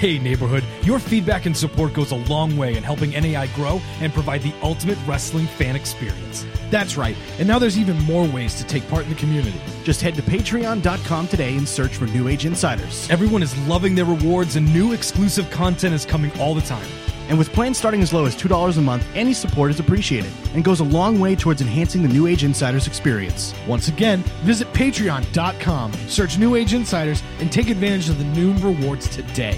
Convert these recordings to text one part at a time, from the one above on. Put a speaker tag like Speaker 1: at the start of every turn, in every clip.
Speaker 1: Hey neighborhood, your feedback and support goes a long way in helping NAI grow and provide the ultimate wrestling fan experience.
Speaker 2: That's right, and now there's even more ways to take part in the community.
Speaker 3: Just head to patreon.com today and search for New Age Insiders.
Speaker 1: Everyone is loving their rewards and new exclusive content is coming all the time.
Speaker 3: And with plans starting as low as $2 a month, any support is appreciated and goes a long way towards enhancing the New Age Insiders experience.
Speaker 2: Once again, visit patreon.com, search New Age Insiders, and take advantage of the new rewards today.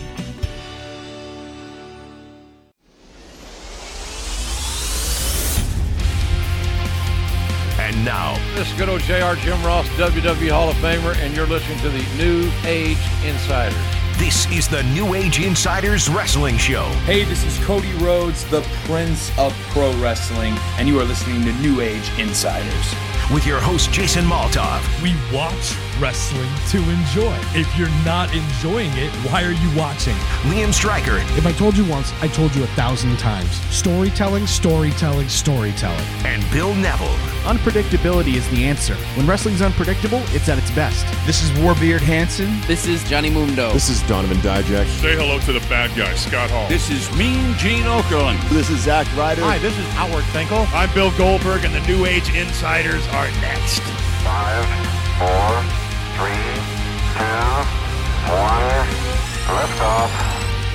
Speaker 4: And now,
Speaker 5: this is good old JR Jim Ross, WWE Hall of Famer, and you're listening to the New Age Insiders.
Speaker 4: this is the New Age Insiders Wrestling Show.
Speaker 6: Hey, this is Cody Rhodes, the Prince of Pro Wrestling, and you are listening to New Age Insiders.
Speaker 4: With your host, Jason Maltov.
Speaker 1: We watch wrestling to enjoy. If you're not enjoying it, why are you watching?
Speaker 4: Liam Stryker.
Speaker 2: If I told you once, I told you 1,000 times. Storytelling, storytelling, storytelling.
Speaker 4: And Bill Neville.
Speaker 3: Unpredictability is the answer. When wrestling's unpredictable, it's at its best.
Speaker 6: This is Warbeard Hansen.
Speaker 7: This is Johnny Mundo.
Speaker 8: This is Donovan Dijak.
Speaker 9: Say hello to the bad guy, Scott Hall.
Speaker 10: This is Mean Gene Okerlund.
Speaker 8: This is Zack Ryder.
Speaker 11: Hi, this is Howard Finkel.
Speaker 9: I'm Bill Goldberg, and the New Age Insiders are next.
Speaker 12: 5, 4, 3, 2, 1, lift off.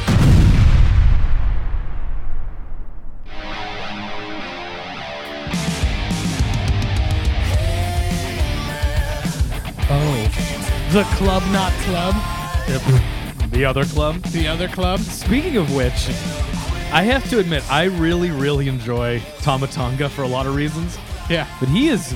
Speaker 1: Oh, the club, not club. The other club.
Speaker 2: The other club.
Speaker 1: Speaking of which, I have to admit, I really, really enjoy Tama Tonga for a lot of reasons.
Speaker 2: Yeah.
Speaker 1: But he is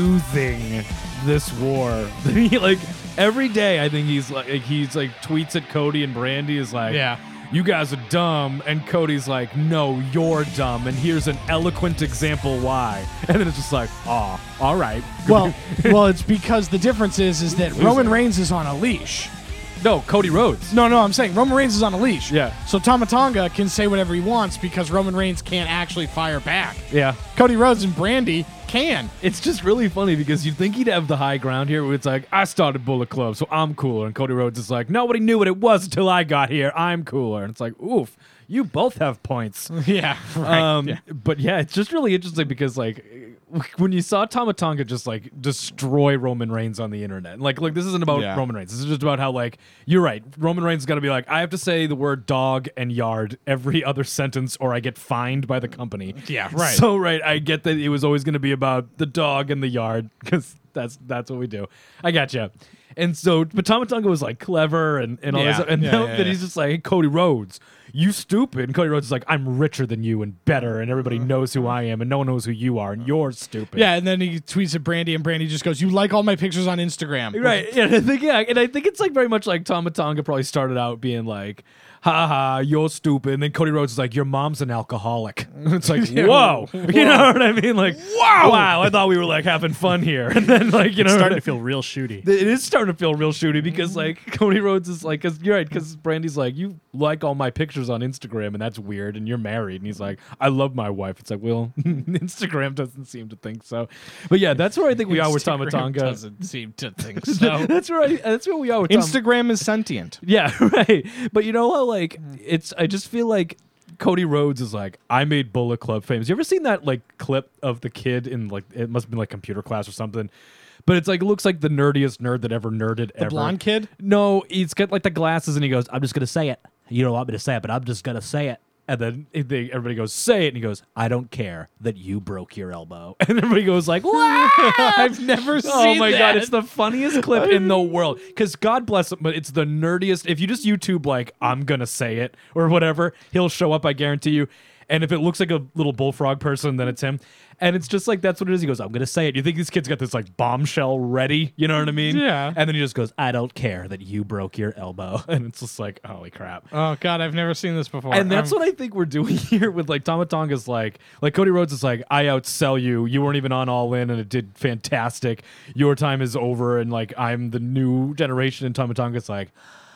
Speaker 1: losing this war. He, like, every day, I think he's like tweets at Cody and Brandy is like,
Speaker 2: yeah,
Speaker 1: you guys are dumb, and Cody's like, no, you're dumb, and here's an eloquent example why. And then it's just like, oh, all right.
Speaker 2: Well, it's because the difference is that Roman Reigns is on a leash.
Speaker 1: No, Cody Rhodes.
Speaker 2: No, I'm saying Roman Reigns is on a leash.
Speaker 1: Yeah.
Speaker 2: So Tama Tonga can say whatever he wants because Roman Reigns can't actually fire back.
Speaker 1: Yeah.
Speaker 2: Cody Rhodes and Brandy can.
Speaker 1: It's just really funny because you'd think he'd have the high ground here where it's like, I started Bullet Club, so I'm cooler. And Cody Rhodes is like, nobody knew what it was until I got here. I'm cooler. And it's like, oof, you both have points.
Speaker 2: Yeah, right.
Speaker 1: But yeah, it's just really interesting because, like, when you saw Tama Tonga just, like, destroy Roman Reigns on the internet. Like, look, this isn't about Roman Reigns. This is just about how, like, you're right. Roman Reigns is going to be like, I have to say the word dog and yard every other sentence or I get fined by the company.
Speaker 2: Yeah, right.
Speaker 1: So, right, I get that it was always going to be about the dog and the yard because that's what we do. I gotcha. And so, but Tama Tonga was, like, clever and all this stuff. And now that he's just like, hey, Cody Rhodes, you stupid. And Cody Rhodes is like, I'm richer than you and better, and everybody knows who I am, and no one knows who you are, and you're stupid.
Speaker 2: Yeah, and then he tweets at Brandy, and Brandy just goes, you like all my pictures on Instagram.
Speaker 1: Right. And I think it's like very much like Tama Tonga probably started out being like, ha ha, you're stupid. And then Cody Rhodes is like, your mom's an alcoholic. It's like, whoa. You know what I mean? Like, wow, I thought we were like having fun here. And then, like, you know,
Speaker 3: It's starting to feel real shooty.
Speaker 1: It is starting to feel real shooty because, like, Cody Rhodes is like, cause you're right, because Brandy's like, you like all my pictures on Instagram, and that's weird, and you're married. And he's like, I love my wife. It's like, well, Instagram doesn't seem to think so. But yeah, that's where I think we are with Tama Tonga.
Speaker 2: Doesn't seem to think so.
Speaker 1: That's where we are with
Speaker 2: Instagram is sentient.
Speaker 1: Yeah, right. But you know how, like, I just feel like Cody Rhodes is like, I made Bullet Club famous. You ever seen that, like, clip of the kid in, like, it must have been like computer class or something, but it's like, it looks like the nerdiest nerd that ever nerded ever.
Speaker 2: The blonde kid?
Speaker 1: No, he's got like the glasses and he goes, I'm just gonna say it. You don't want me to say it, but I'm just gonna say it. And then everybody goes, say it. And he goes, I don't care that you broke your elbow. And everybody goes like, wow!
Speaker 2: I've never seen that.
Speaker 1: Oh my God, it's the funniest clip in the world. Because God bless him, but it's the nerdiest. If you just YouTube like, I'm going to say it or whatever, he'll show up, I guarantee you. And if it looks like a little bullfrog person, then it's him. And it's just like, that's what it is. He goes, I'm going to say it. You think this kid's got this like bombshell ready? You know what I mean?
Speaker 2: Yeah.
Speaker 1: And then he just goes, I don't care that you broke your elbow. And it's just like, holy crap.
Speaker 2: Oh God, I've never seen this before.
Speaker 1: And that's what I think we're doing here with like Tama Tonga's like Cody Rhodes is like, I outsell you. You weren't even on All In and it did fantastic. Your time is over. And like, I'm the new generation. And Tama Tonga's like,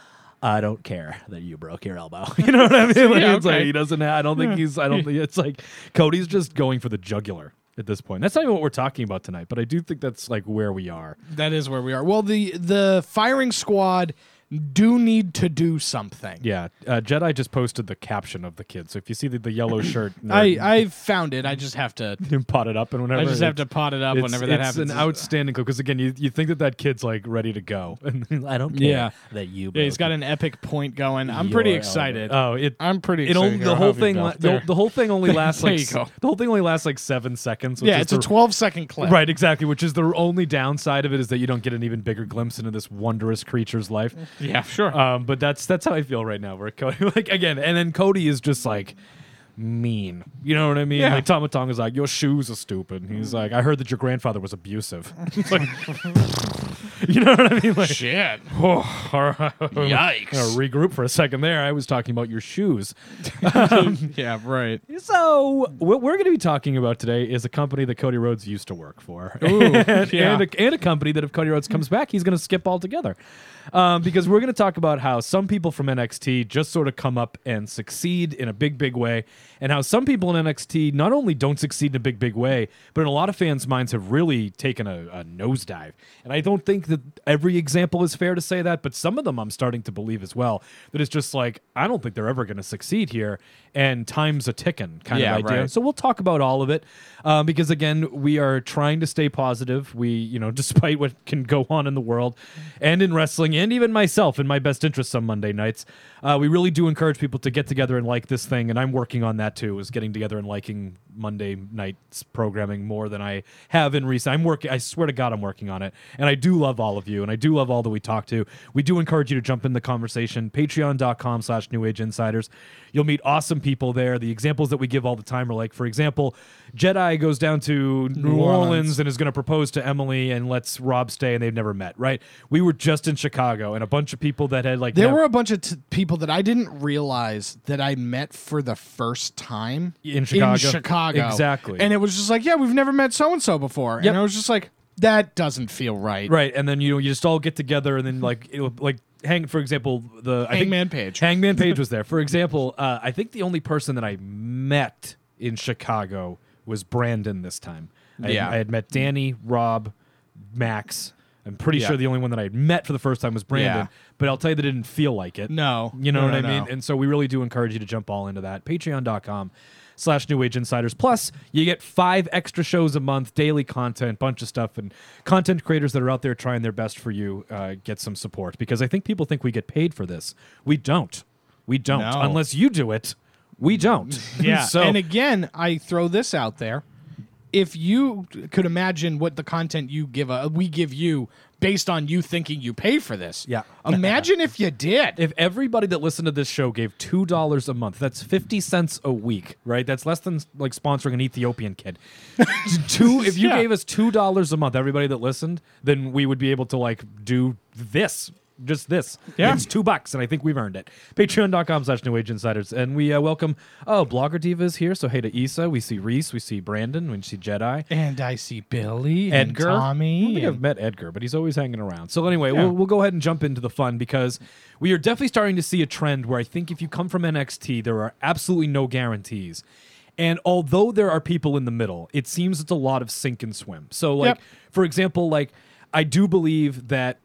Speaker 1: I don't care that you broke your elbow. You know what I mean? Like,
Speaker 2: Yeah,
Speaker 1: it's like he doesn't have, I don't think it's like Cody's just going for the jugular at this point. That's not even what we're talking about tonight, but I do think that's like where we are.
Speaker 2: That is where we are. Well, the firing squad do need to do something.
Speaker 1: Yeah, Jedi just posted the caption of the kid. So if you see the yellow shirt,
Speaker 2: I found it. I just have to
Speaker 1: pot it up and whenever.
Speaker 2: I just have to pot it up whenever that happens.
Speaker 1: It's an outstanding clip because again, you think that kid's like ready to go, and I don't care that you.
Speaker 2: Yeah, he's got an epic point going. I'm pretty excited. I'm pretty excited.
Speaker 1: The whole thing. The whole thing only lasts
Speaker 2: There
Speaker 1: like
Speaker 2: you go.
Speaker 1: the whole thing only lasts like 7 seconds.
Speaker 2: Yeah, it's a 12-second clip.
Speaker 1: Right, exactly. Which is the only downside of it is that you don't get an even bigger glimpse into this wondrous creature's life.
Speaker 2: Yeah, sure.
Speaker 1: But that's how I feel right now. Where Cody, like again, and then Cody is just like mean. You know what I mean?
Speaker 2: Yeah.
Speaker 1: Like Tama Tonga's like, your shoes are stupid. And he's like, I heard that your grandfather was abusive. It's like, you know what I mean? Like,
Speaker 2: shit.
Speaker 1: Oh, all right.
Speaker 2: Yikes.
Speaker 1: I'm gonna regroup for a second there. I was talking about your shoes.
Speaker 2: Yeah, right.
Speaker 1: So what we're going to be talking about today is a company that Cody Rhodes used to work for.
Speaker 2: Ooh,
Speaker 1: and
Speaker 2: yeah.
Speaker 1: a company that if Cody Rhodes comes back, he's going to skip altogether. Because we're going to talk about how some people from NXT just sort of come up and succeed in a big, big way, and how some people in NXT not only don't succeed in a big, big way, but in a lot of fans' minds have really taken a nosedive. And I don't think that every example is fair to say that, but some of them I'm starting to believe as well, that it's just like, I don't think they're ever going to succeed here, and time's a ticking kind of idea.
Speaker 2: Right.
Speaker 1: So we'll talk about all of it, because again, we are trying to stay positive. We, despite what can go on in the world and in wrestling, and even myself in my best interest some Monday nights, we really do encourage people to get together and like this thing, and I'm working on that too, is getting together and liking Monday night's programming more than I have in recent. I swear to God I'm working on it, and I do love all of you, and I do love all that we talk to. We do encourage you to jump in the conversation, patreon.com/New Age Insiders. You'll meet awesome people there. The examples that we give all the time are like, for example, Jedi goes down to New Orleans and is going to propose to Emily and lets Rob stay, and they've never met, right? We were just in Chicago, and a bunch of people that had like...
Speaker 2: There were a bunch of people that I didn't realize that I met for the first time
Speaker 1: in Chicago.
Speaker 2: Exactly. And it was just like, yeah, we've never met so-and-so before.
Speaker 1: Yep.
Speaker 2: And I was just like, that doesn't feel right.
Speaker 1: Right, and then you just all get together, and then for example,
Speaker 2: Hangman Page.
Speaker 1: Hangman Page was there. For example, I think the only person that I met in Chicago was Brandon this time. I had met Danny, Rob, Max. I'm pretty sure the only one that I had met for the first time was Brandon, but I'll tell you that it didn't feel like it.
Speaker 2: No.
Speaker 1: You know what I mean? And so we really do encourage you to jump all into that. Patreon.com/New Age Insiders. Plus, you get 5 extra shows a month, daily content, bunch of stuff, and content creators that are out there trying their best for you get some support. Because I think people think we get paid for this. We don't. We don't.
Speaker 2: No.
Speaker 1: Unless you do it, we don't.
Speaker 2: Yeah.
Speaker 1: So,
Speaker 2: and again, I throw this out there. If you could imagine what the content we give you based on you thinking you pay for this.
Speaker 1: Yeah.
Speaker 2: Imagine if you did.
Speaker 1: If everybody that listened to this show gave $2 a month, that's 50 cents a week, right? That's less than like sponsoring an Ethiopian kid. If you gave us $2 a month, everybody that listened, then we would be able to do this. Just this.
Speaker 2: Yeah.
Speaker 1: It's $2, and I think we've earned it. Patreon.com/New Age Insiders. And we welcome, Blogger Diva is here. So hey to Issa. We see Reese. We see Brandon. We see Jedi.
Speaker 2: And I see Billy
Speaker 1: Edgar.
Speaker 2: and Tommy.
Speaker 1: I don't think I've met Edgar, but he's always hanging around. So anyway, we'll go ahead and jump into the fun, because we are definitely starting to see a trend where I think if you come from NXT, there are absolutely no guarantees. And although there are people in the middle, it seems it's a lot of sink and swim. So for example, I do believe that...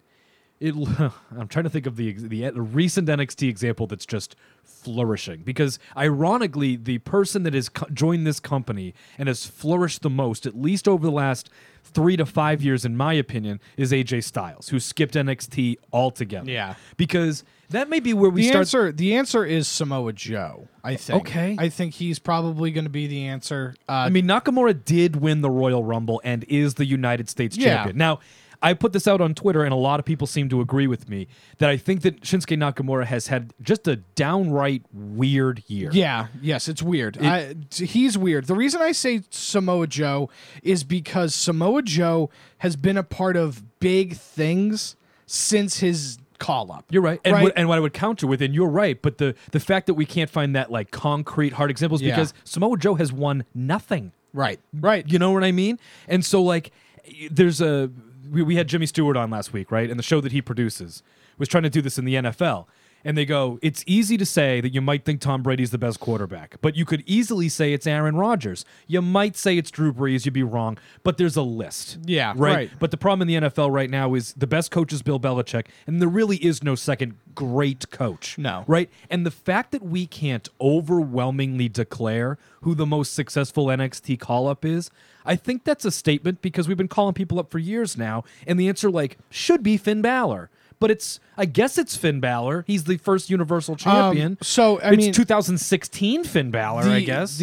Speaker 1: I'm trying to think of the recent NXT example that's just flourishing, because ironically, the person that has joined this company and has flourished the most, at least over the last 3 to 5 years, in my opinion, is AJ Styles, who skipped NXT altogether.
Speaker 2: Yeah,
Speaker 1: because that may be where we start.
Speaker 2: The answer is Samoa Joe, I think.
Speaker 1: Okay.
Speaker 2: I think he's probably going to be the answer.
Speaker 1: I mean, Nakamura did win the Royal Rumble and is the United States champion. Now, I put this out on Twitter, and a lot of people seem to agree with me, that I think that Shinsuke Nakamura has had just a downright weird year.
Speaker 2: Yeah, yes, it's weird. He's weird. The reason I say Samoa Joe is because Samoa Joe has been a part of big things since his call-up.
Speaker 1: You're right. And, what I would counter with, and you're right, but the fact that we can't find that concrete hard examples because Samoa Joe has won nothing.
Speaker 2: Right.
Speaker 1: You know what I mean? And so, there's we had Jimmy Stewart on last week, right? And the show that he produces was trying to do this in the NFL. and they go, it's easy to say that you might think Tom Brady's the best quarterback, but you could easily say it's Aaron Rodgers. You might say it's Drew Brees. You'd be wrong, but there's a list.
Speaker 2: Yeah,
Speaker 1: right.
Speaker 2: right.
Speaker 1: But the problem in the NFL right now is the best coach is Bill Belichick, and there really is no second great coach.
Speaker 2: No.
Speaker 1: Right? And the fact that we can't overwhelmingly declare who the most successful NXT call-up is, I think that's a statement because we've been calling people up for years now, and the answer, should be Finn Balor. But I guess it's Finn Balor. He's the first Universal Champion.
Speaker 2: It's
Speaker 1: 2016 Finn Balor, I guess.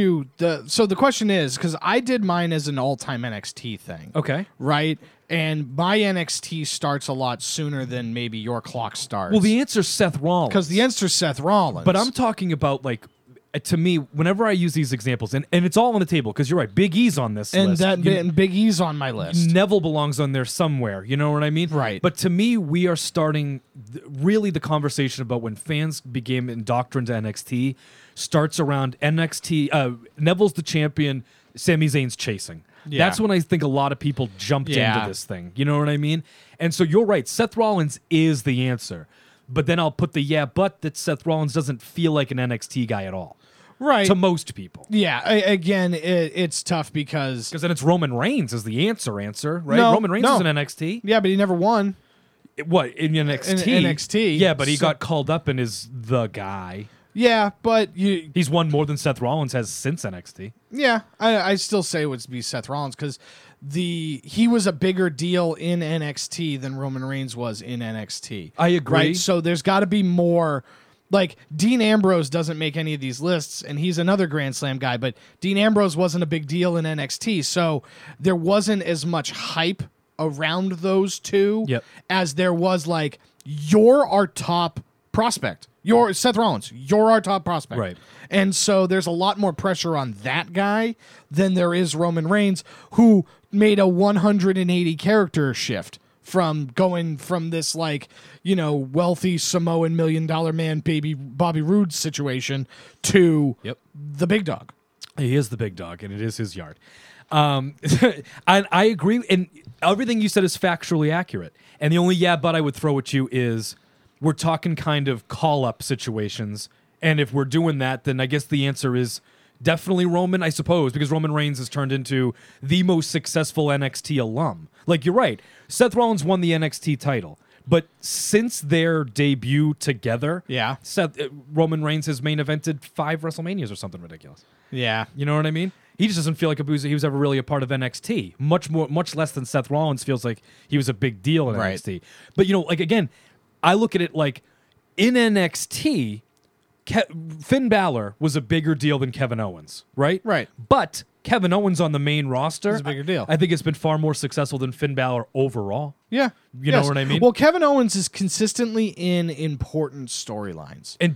Speaker 2: The question is, because I did mine as an all-time NXT thing.
Speaker 1: Okay.
Speaker 2: Right? And my NXT starts a lot sooner than maybe your clock starts.
Speaker 1: Well, the answer's Seth Rollins.
Speaker 2: Because the answer's Seth Rollins.
Speaker 1: But I'm talking about, to me, whenever I use these examples, and it's all on the table, because you're right, Big E's on this list.
Speaker 2: And Big E's on my list.
Speaker 1: Neville belongs on there somewhere, you know what I mean?
Speaker 2: Right.
Speaker 1: But to me, we are starting, really the conversation about when fans became indoctrined to NXT starts around NXT, Neville's the champion, Sami Zayn's chasing.
Speaker 2: Yeah.
Speaker 1: That's when I think a lot of people jumped into this thing, you know what I mean? And so you're right, Seth Rollins is the answer. But then I'll put but that Seth Rollins doesn't feel like an NXT guy at all.
Speaker 2: Right.
Speaker 1: To most people.
Speaker 2: Yeah. Again, it's tough because
Speaker 1: then it's Roman Reigns is the answer, right?
Speaker 2: No,
Speaker 1: Roman Reigns is in NXT.
Speaker 2: Yeah, but he never won.
Speaker 1: What, in NXT?
Speaker 2: In NXT.
Speaker 1: Yeah, but he got called up and is the guy.
Speaker 2: Yeah, but
Speaker 1: he's won more than Seth Rollins has since NXT.
Speaker 2: Yeah, I still say it would be Seth Rollins because he was a bigger deal in NXT than Roman Reigns was in NXT.
Speaker 1: I agree.
Speaker 2: Right? So there's got to be more. Dean Ambrose doesn't make any of these lists, and he's another Grand Slam guy, but Dean Ambrose wasn't a big deal in NXT, so there wasn't as much hype around those two as there was you're our top prospect. You're Seth Rollins. You're our top prospect.
Speaker 1: Right.
Speaker 2: And so there's a lot more pressure on that guy than there is Roman Reigns, who made a 180 character shift from going from this wealthy Samoan $1 million man baby Bobby Roode situation to the big dog.
Speaker 1: He is the big dog, and it is his yard. I agree, and everything you said is factually accurate. And the only but I would throw at you is we're talking kind of call-up situations, and if we're doing that, then I guess the answer is definitely Roman, I suppose, because Roman Reigns has turned into the most successful NXT alum. You're right, Seth Rollins won the NXT title, but since their debut together, Roman Reigns has main evented 5 WrestleManias or something ridiculous.
Speaker 2: Yeah.
Speaker 1: You know what I mean? He just doesn't feel like he was ever really a part of NXT. Much less than Seth Rollins feels like he was a big deal in NXT. But, again, I look at it in NXT, Finn Balor was a bigger deal than Kevin Owens, right?
Speaker 2: Right.
Speaker 1: But Kevin Owens on the main roster,
Speaker 2: it's a bigger deal.
Speaker 1: I think it's been far more successful than Finn Balor overall.
Speaker 2: Yeah.
Speaker 1: You know what I mean?
Speaker 2: Well, Kevin Owens is consistently in important storylines.
Speaker 1: And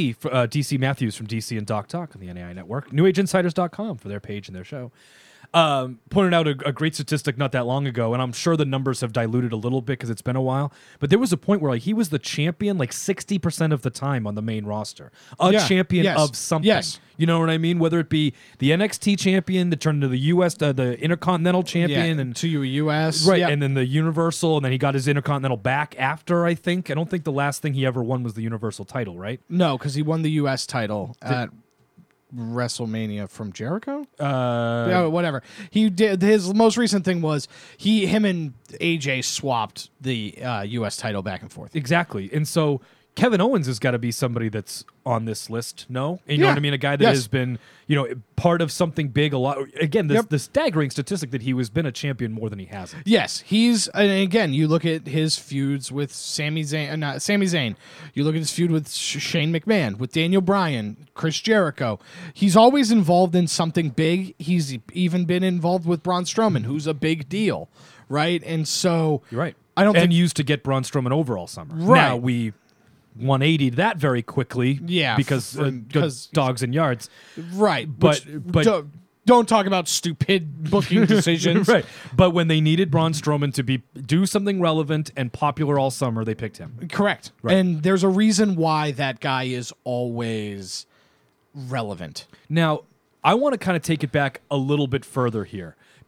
Speaker 1: DC Matthews from DC and Doc Talk on the NAI Network, NewAgeInsiders.com for their page and their show, pointed out a great statistic not that long ago, and I'm sure the numbers have diluted a little bit because it's been a while, but there was a point where he was the champion 60% of the time on the main roster. Champion of something.
Speaker 2: Yes.
Speaker 1: You know what I mean? Whether it be the NXT champion that turned into the US, the Intercontinental champion, and
Speaker 2: to US.
Speaker 1: Right, and then the Universal, and then he got his Intercontinental back after, I think. I don't think the last thing he ever won was the Universal title, right?
Speaker 2: No, because he won the US title at WrestleMania from Jericho. Whatever. He did. His most recent thing was him and AJ swapped the US title back and forth.
Speaker 1: Exactly. And so Kevin Owens has got to be somebody that's on this list, no? You know what I mean? A guy that has been, part of something big a lot. Again, the staggering statistic that he has been a champion more than he hasn't.
Speaker 2: Yes, and again, you look at his feuds with Sami Zayn. You look at his feud with Shane McMahon, with Daniel Bryan, Chris Jericho. He's always involved in something big. He's even been involved with Braun Strowman, who's a big deal, right? And so...
Speaker 1: You're right.
Speaker 2: I don't think...
Speaker 1: used to get Braun Strowman over all summer.
Speaker 2: Right.
Speaker 1: Now we... 180'd that very quickly, because dogs and yards,
Speaker 2: right?
Speaker 1: But
Speaker 2: don't talk about stupid booking decisions,
Speaker 1: right? But when they needed Braun Strowman to do something relevant and popular all summer, they picked him.
Speaker 2: Correct, right. And there's a reason why that guy is always relevant.
Speaker 1: Now, I want to kind of take it back a little bit further here,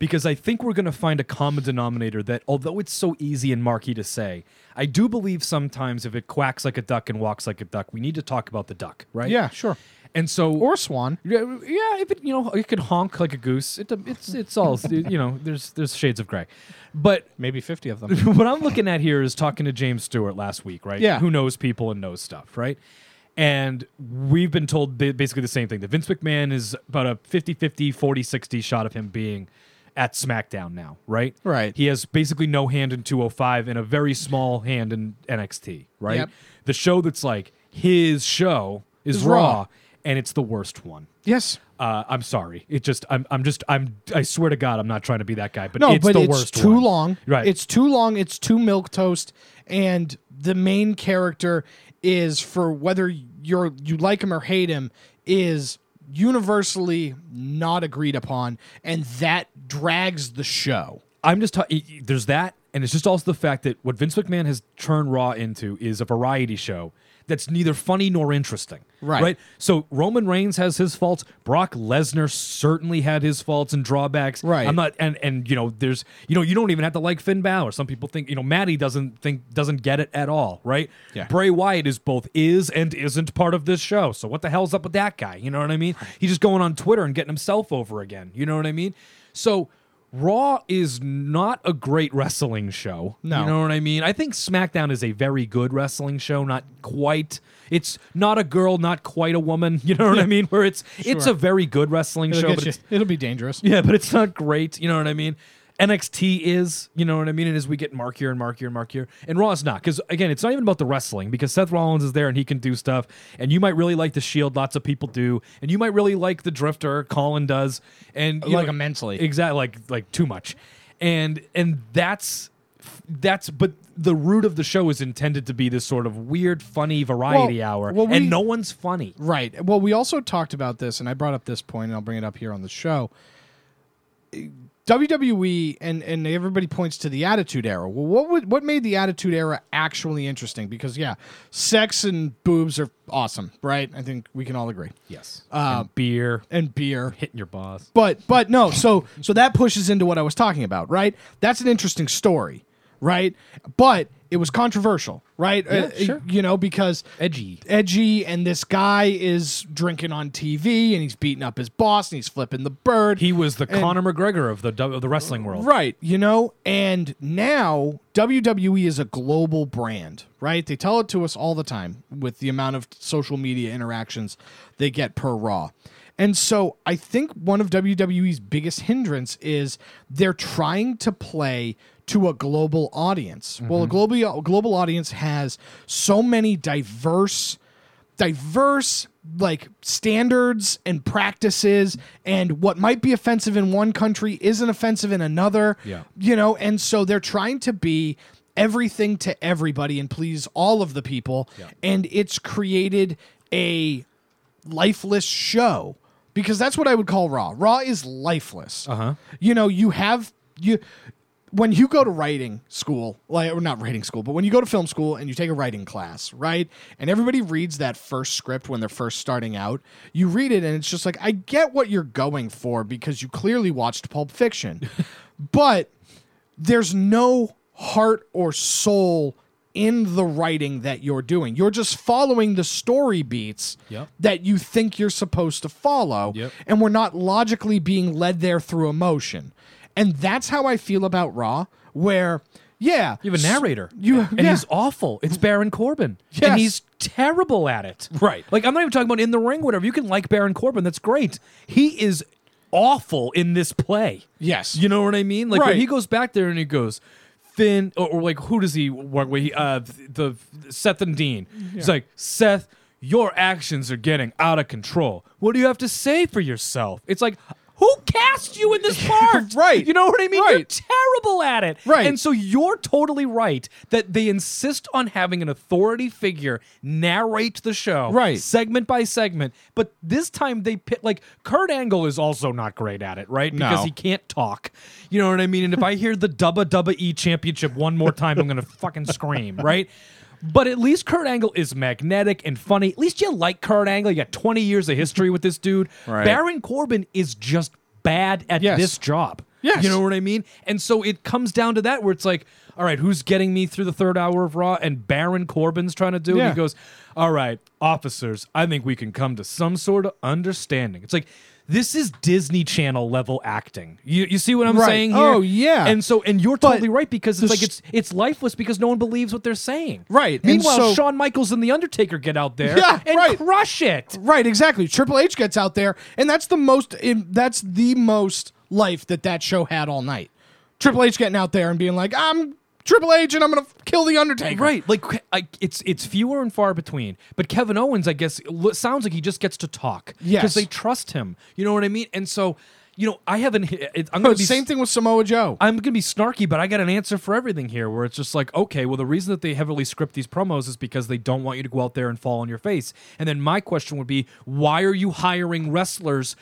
Speaker 1: because I think we're going to find a common denominator that, although it's so easy and marquee to say, I do believe sometimes if it quacks like a duck and walks like a duck, we need to talk about the duck, right?
Speaker 2: Yeah, sure.
Speaker 1: And so,
Speaker 2: or swan.
Speaker 1: Yeah, if it it could honk like a goose. It's all there's shades of gray, but
Speaker 2: maybe 50 of them.
Speaker 1: What I'm looking at here is talking to James Stewart last week, right?
Speaker 2: Yeah,
Speaker 1: who knows people and knows stuff, right? And we've been told basically the same thing, that Vince McMahon is about a 50-50, 40-60 shot of him being at SmackDown now, right?
Speaker 2: Right.
Speaker 1: He has basically no hand in 205 and a very small hand in NXT, right?
Speaker 2: Yep.
Speaker 1: The show that's like his show is Raw, and it's the worst one.
Speaker 2: Yes.
Speaker 1: I'm sorry. It just I swear to God, I'm not trying to be that guy, but
Speaker 2: no,
Speaker 1: it's
Speaker 2: but
Speaker 1: the
Speaker 2: it's
Speaker 1: worst
Speaker 2: too
Speaker 1: one.
Speaker 2: long.
Speaker 1: Right.
Speaker 2: It's too long. It's too milquetoast, and the main character is, for whether you like him or hate him, is universally not agreed upon, and that drags the show.
Speaker 1: I'm just there's that, and it's just also the fact that what Vince McMahon has turned Raw into is a variety show that's neither funny nor interesting. Right. So Roman Reigns has his faults. Brock Lesnar certainly had his faults and drawbacks.
Speaker 2: Right.
Speaker 1: I'm not, and there's, you don't even have to like Finn Balor. Some people think, Matty doesn't get it at all. Right.
Speaker 2: Yeah.
Speaker 1: Bray Wyatt is and isn't part of this show. So what the hell's up with that guy? You know what I mean? He's just going on Twitter and getting himself over again. You know what I mean? So Raw is not a great wrestling show.
Speaker 2: No.
Speaker 1: You know what I mean? I think SmackDown is a very good wrestling show. Not quite. It's not a girl, not quite a woman. You know what I mean? Where it's a very good wrestling show. But
Speaker 2: it'll be dangerous.
Speaker 1: Yeah, but it's not great. You know what I mean? NXT is, you know what I mean? And as we get markier and markier and markier. And Raw is not. Because, again, it's not even about the wrestling. Because Seth Rollins is there and he can do stuff. And you might really like The Shield. Lots of people do. And you might really like The Drifter. Colin does. And
Speaker 2: like immensely.
Speaker 1: Exactly. Like too much. And that's but the root of the show is intended to be this sort of weird, funny variety hour. And no one's funny.
Speaker 2: Right. Well, we also talked about this, and I brought up this point, and I'll bring it up here on the show. WWE and everybody points to the Attitude Era. Well, what made the Attitude Era actually interesting? Because sex and boobs are awesome, right? I think we can all agree.
Speaker 1: Yes. And beer
Speaker 2: hitting
Speaker 1: your boss.
Speaker 2: But no. So that pushes into what I was talking about, right? That's an interesting story, right? But it was controversial, right?
Speaker 1: Yeah, sure.
Speaker 2: Because
Speaker 1: edgy, and
Speaker 2: this guy is drinking on TV, and he's beating up his boss, and he's flipping the bird.
Speaker 1: He was the Conor McGregor of the wrestling world,
Speaker 2: right? And now WWE is a global brand, right? They tell it to us all the time with the amount of social media interactions they get per Raw. And so I think one of WWE's biggest hindrance is they're trying to play to a global audience. Mm-hmm. Well, a global audience has so many diverse like standards and practices, and what might be offensive in one country isn't offensive in another.
Speaker 1: Yeah.
Speaker 2: And so they're trying to be everything to everybody and please all of the people.
Speaker 1: Yeah.
Speaker 2: And it's created a lifeless show, because that's what I would call Raw. Raw is lifeless. When you go to writing school, or not writing school, but when you go to film school and you take a writing class, right? And everybody reads that first script when they're first starting out. You read it and it's just like, I get what you're going for because you clearly watched Pulp Fiction. But there's no heart or soul in the writing that you're doing. You're just following the story beats that you think you're supposed to follow.
Speaker 1: Yep.
Speaker 2: And we're not logically being led there through emotion. And that's how I feel about Raw, where,
Speaker 1: you have a narrator. And he's awful. It's Baron Corbin.
Speaker 2: Yes.
Speaker 1: And he's terrible at it.
Speaker 2: Right.
Speaker 1: Like, I'm not even talking about in the ring, whatever. You can like Baron Corbin. That's great. He is awful in this play.
Speaker 2: Yes.
Speaker 1: You know what I mean? Like,
Speaker 2: right.
Speaker 1: when he goes back there and he goes, Finn, or like, who does he work with? The Seth and Dean. Yeah. He's like, Seth, your actions are getting out of control. What do you have to say for yourself? It's like, who cast you in this part?
Speaker 2: Right.
Speaker 1: You know what I mean?
Speaker 2: Right.
Speaker 1: You're terrible at it.
Speaker 2: Right.
Speaker 1: And so you're totally right that they insist on having an authority figure narrate the show.
Speaker 2: Right.
Speaker 1: Segment by segment. But this time they like, Kurt Angle is also not great at it, right?
Speaker 2: No.
Speaker 1: Because he can't talk. You know what I mean? And if I hear the WWE Championship one more time, I'm going to fucking scream, right? But at least Kurt Angle is magnetic and funny. At least you like Kurt Angle. You got 20 years of history with this dude.
Speaker 2: Right.
Speaker 1: Baron Corbin is just bad at this job.
Speaker 2: Yes.
Speaker 1: You know what I mean? And so it comes down to that where it's like, all right, who's getting me through the third hour of Raw? And Baron Corbin's trying to do it.
Speaker 2: Yeah.
Speaker 1: He goes, all right, officers, I think we can come to some sort of understanding. It's like, this is Disney Channel level acting. You see what I'm saying here?
Speaker 2: Oh, yeah.
Speaker 1: And you're totally right, because it's like it's lifeless because no one believes what they're saying.
Speaker 2: Right.
Speaker 1: Meanwhile,
Speaker 2: And so-
Speaker 1: Shawn Michaels and The Undertaker get out there
Speaker 2: Yeah,
Speaker 1: crush it.
Speaker 2: Right, exactly. Triple H gets out there, and that's the most life that show had all night. Triple H getting out there and being like, I'm Triple H and I'm going to kill The Undertaker.
Speaker 1: Right. Like it's fewer and far between. But Kevin Owens, I guess, sounds like he just gets to talk.
Speaker 2: Yes.
Speaker 1: Because they trust him. You know what I mean? And so, I haven't... I'm gonna be
Speaker 2: same thing with Samoa Joe.
Speaker 1: I'm going to be snarky, but I got an answer for everything here, where it's just like, okay, well, the reason that they heavily script these promos is because they don't want you to go out there and fall on your face. And then my question would be, why are you hiring wrestlers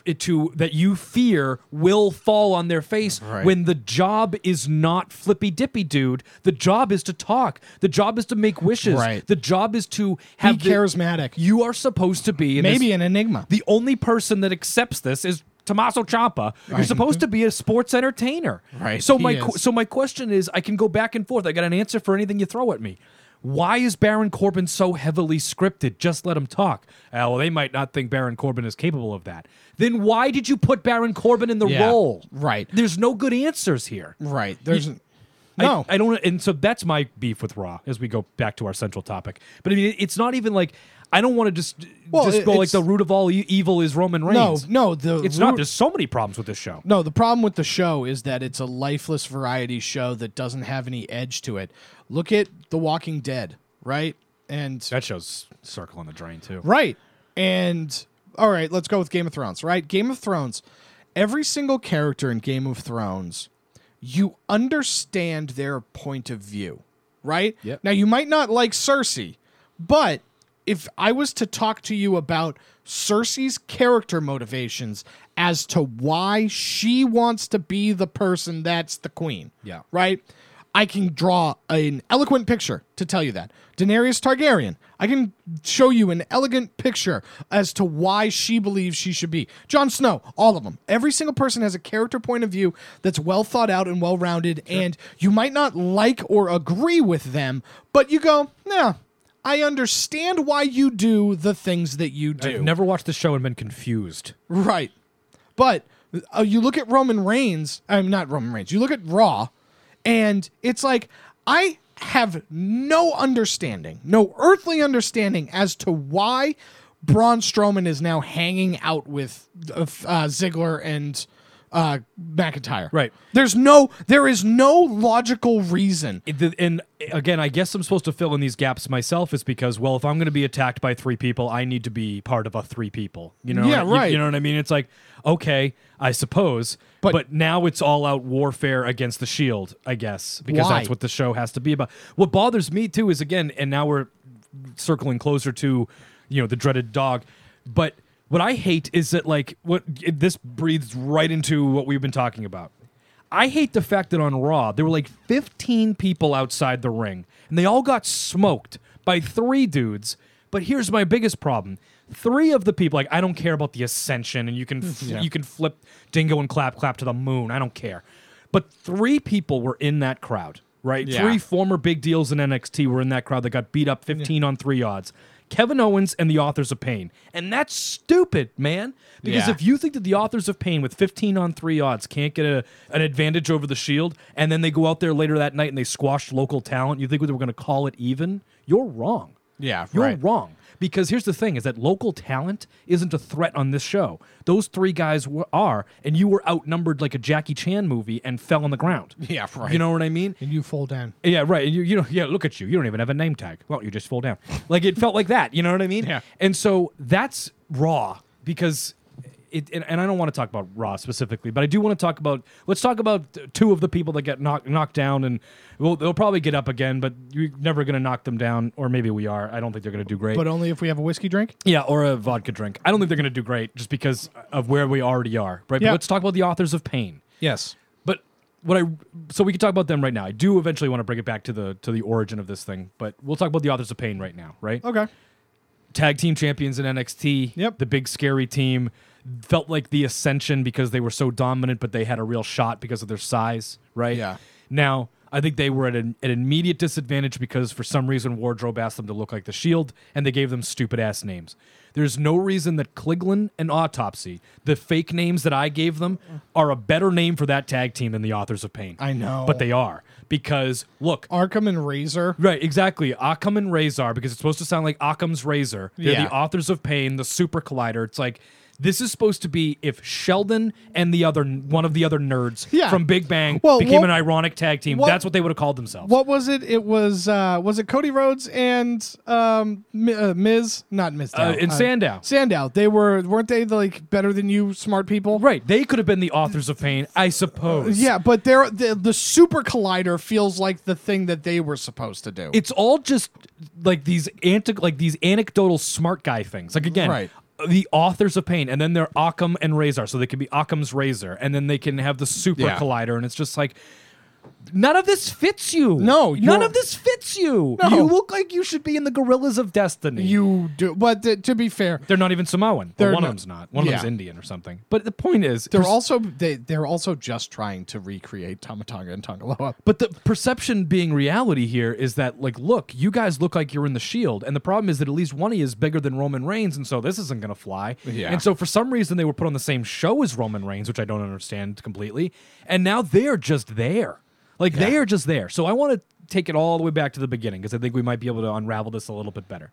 Speaker 1: that you fear will fall on their face when the job is not flippy dippy, dude? The job is to talk. The job is to make wishes.
Speaker 2: Right.
Speaker 1: The job is to have
Speaker 2: charismatic.
Speaker 1: You are supposed to be
Speaker 2: maybe an enigma.
Speaker 1: The only person that accepts this is Tommaso Ciampa. You're supposed to be a sports entertainer.
Speaker 2: Right.
Speaker 1: So my question is, I can go back and forth. I got an answer for anything you throw at me. Why is Baron Corbin so heavily scripted? Just let him talk. Well, they might not think Baron Corbin is capable of that. Then why did you put Baron Corbin in the role?
Speaker 2: Right.
Speaker 1: There's no good answers here.
Speaker 2: Right. There's no.
Speaker 1: I don't. And so that's my beef with Raw as we go back to our central topic. But I mean, it's not even like, I don't want to just go like the root of all evil is Roman Reigns.
Speaker 2: No,
Speaker 1: it's not. There's so many problems with this show.
Speaker 2: No, the problem with the show is that it's a lifeless variety show that doesn't have any edge to it. Look at The Walking Dead, right? And
Speaker 1: that show's circling the drain too.
Speaker 2: Right. And all right, let's go with Game of Thrones, right? Game of Thrones, every single character in Game of Thrones, you understand their point of view, right?
Speaker 1: Yep.
Speaker 2: Now, you might not like Cersei, but if I was to talk to you about Cersei's character motivations as to why she wants to be the person that's the queen, right? I can draw an eloquent picture to tell you that. Daenerys Targaryen, I can show you an elegant picture as to why she believes she should be. Jon Snow, all of them. Every single person has a character point of view that's well thought out and well-rounded, and you might not like or agree with them, but you go, yeah, I understand why you do the things that you do.
Speaker 1: I've never watched the show and been confused.
Speaker 2: Right. But you look at Roman Reigns, not Roman Reigns, you look at Raw, and it's like, I have no understanding, no earthly understanding as to why Braun Strowman is now hanging out with Ziggler and McIntyre.
Speaker 1: Right.
Speaker 2: There is no logical reason.
Speaker 1: And again, I guess I'm supposed to fill in these gaps myself, is because, well, if I'm going to be attacked by 3 people, I need to be part of a 3 people. You know?
Speaker 2: Yeah, right.
Speaker 1: You know what I mean? It's like, okay, I suppose, but now it's all out warfare against the Shield, I guess, because
Speaker 2: Why?
Speaker 1: that's what the show has to be about. What bothers me too is, again, and now we're circling closer to, the dreaded dog, but what I hate is that, like, this breathes right into what we've been talking about. I hate the fact that on Raw, there were like 15 people outside the ring, and they all got smoked by 3 dudes. But here's my biggest problem. 3 of the people, like, I don't care about the Ascension, and you can flip Dingo and Clap to the moon. I don't care. But 3 people were in that crowd, right?
Speaker 2: Yeah.
Speaker 1: 3 former big deals in NXT were in that crowd that got beat up 15 on 3 odds. Kevin Owens and the Authors of Pain. And that's stupid, man. Because if you think that the Authors of Pain with 15 on 3 odds can't get an advantage over the Shield, and then they go out there later that night and they squash local talent, you think they were going to call it even? You're wrong.
Speaker 2: Yeah,
Speaker 1: You're wrong. Because here's the thing, is that local talent isn't a threat on this show. Those 3 guys are, and you were outnumbered like a Jackie Chan movie and fell on the ground.
Speaker 2: Yeah, right.
Speaker 1: You know what I mean?
Speaker 2: And you fall down.
Speaker 1: Yeah, right. And look at you. You don't even have a name tag. Well, you just fall down. Like, it felt like that. You know what I mean?
Speaker 2: Yeah.
Speaker 1: And so that's Raw, because and I don't want to talk about Raw specifically, but I do want to talk about, let's talk about 2 of the people that get knocked down, and they'll probably get up again, but you're never going to knock them down, or maybe we are. I don't think they're going to do great.
Speaker 2: But only if we have a whiskey drink?
Speaker 1: Yeah, or a vodka drink. I don't think they're going to do great just because of where we already are, right?
Speaker 2: Yeah.
Speaker 1: But let's talk about the Authors of Pain.
Speaker 2: Yes.
Speaker 1: But so we can talk about them right now. I do eventually want to bring it back to the origin of this thing, but we'll talk about the Authors of Pain right now, right?
Speaker 2: Okay.
Speaker 1: tag team champions in NXT.
Speaker 2: Yep.
Speaker 1: The big scary team. Felt like the Ascension because they were so dominant, but they had a real shot because of their size, right?
Speaker 2: Yeah.
Speaker 1: Now, I think they were at an immediate disadvantage because for some reason Wardrobe asked them to look like the Shield, and they gave them stupid-ass names. There's no reason that Kliglin and Autopsy, the fake names that I gave them, are a better name for that tag team than the Authors of Pain.
Speaker 2: I know.
Speaker 1: But they are. Because, look.
Speaker 2: Arkham and Razor.
Speaker 1: Right, exactly. Occam and Razor, because it's supposed to sound like Occam's Razor. They're the Authors of Pain, the Super Collider. It's like, this is supposed to be if Sheldon and one of the other nerds from Big Bang became an ironic tag team. That's what they would have called themselves.
Speaker 2: What was it? It was it Cody Rhodes and Miz? Not Miz.
Speaker 1: And Sandow.
Speaker 2: Sandow. Weren't they like better than you smart people?
Speaker 1: Right. They could have been the Authors of Pain, I suppose.
Speaker 2: Yeah, but the Super Collider feels like the thing that they were supposed to do.
Speaker 1: It's all just like these anecdotal smart guy things. Like again,
Speaker 2: right.
Speaker 1: The Authors of Pain, and then they're Occam and Razor, so they can be Occam's Razor, and then they can have the Super Collider, and it's just like, none of this fits you.
Speaker 2: No.
Speaker 1: None of this fits you.
Speaker 2: No.
Speaker 1: You look like you should be in the Gorillas of Destiny.
Speaker 2: You do, but to be fair,
Speaker 1: they're not even Samoan. One of them's not. One of them's Indian or something. But the point is,
Speaker 2: they're also just trying to recreate Tama Tonga and Tongaloa.
Speaker 1: But the perception being reality here is that, like, look, you guys look like you're in the Shield, and the problem is that at least one of you is bigger than Roman Reigns, and so this isn't going to fly.
Speaker 2: Yeah.
Speaker 1: And so for some reason they were put on the same show as Roman Reigns, which I don't understand completely, and now they're just there. Like, they are just there. So I want to take it all the way back to the beginning because I think we might be able to unravel this a little bit better.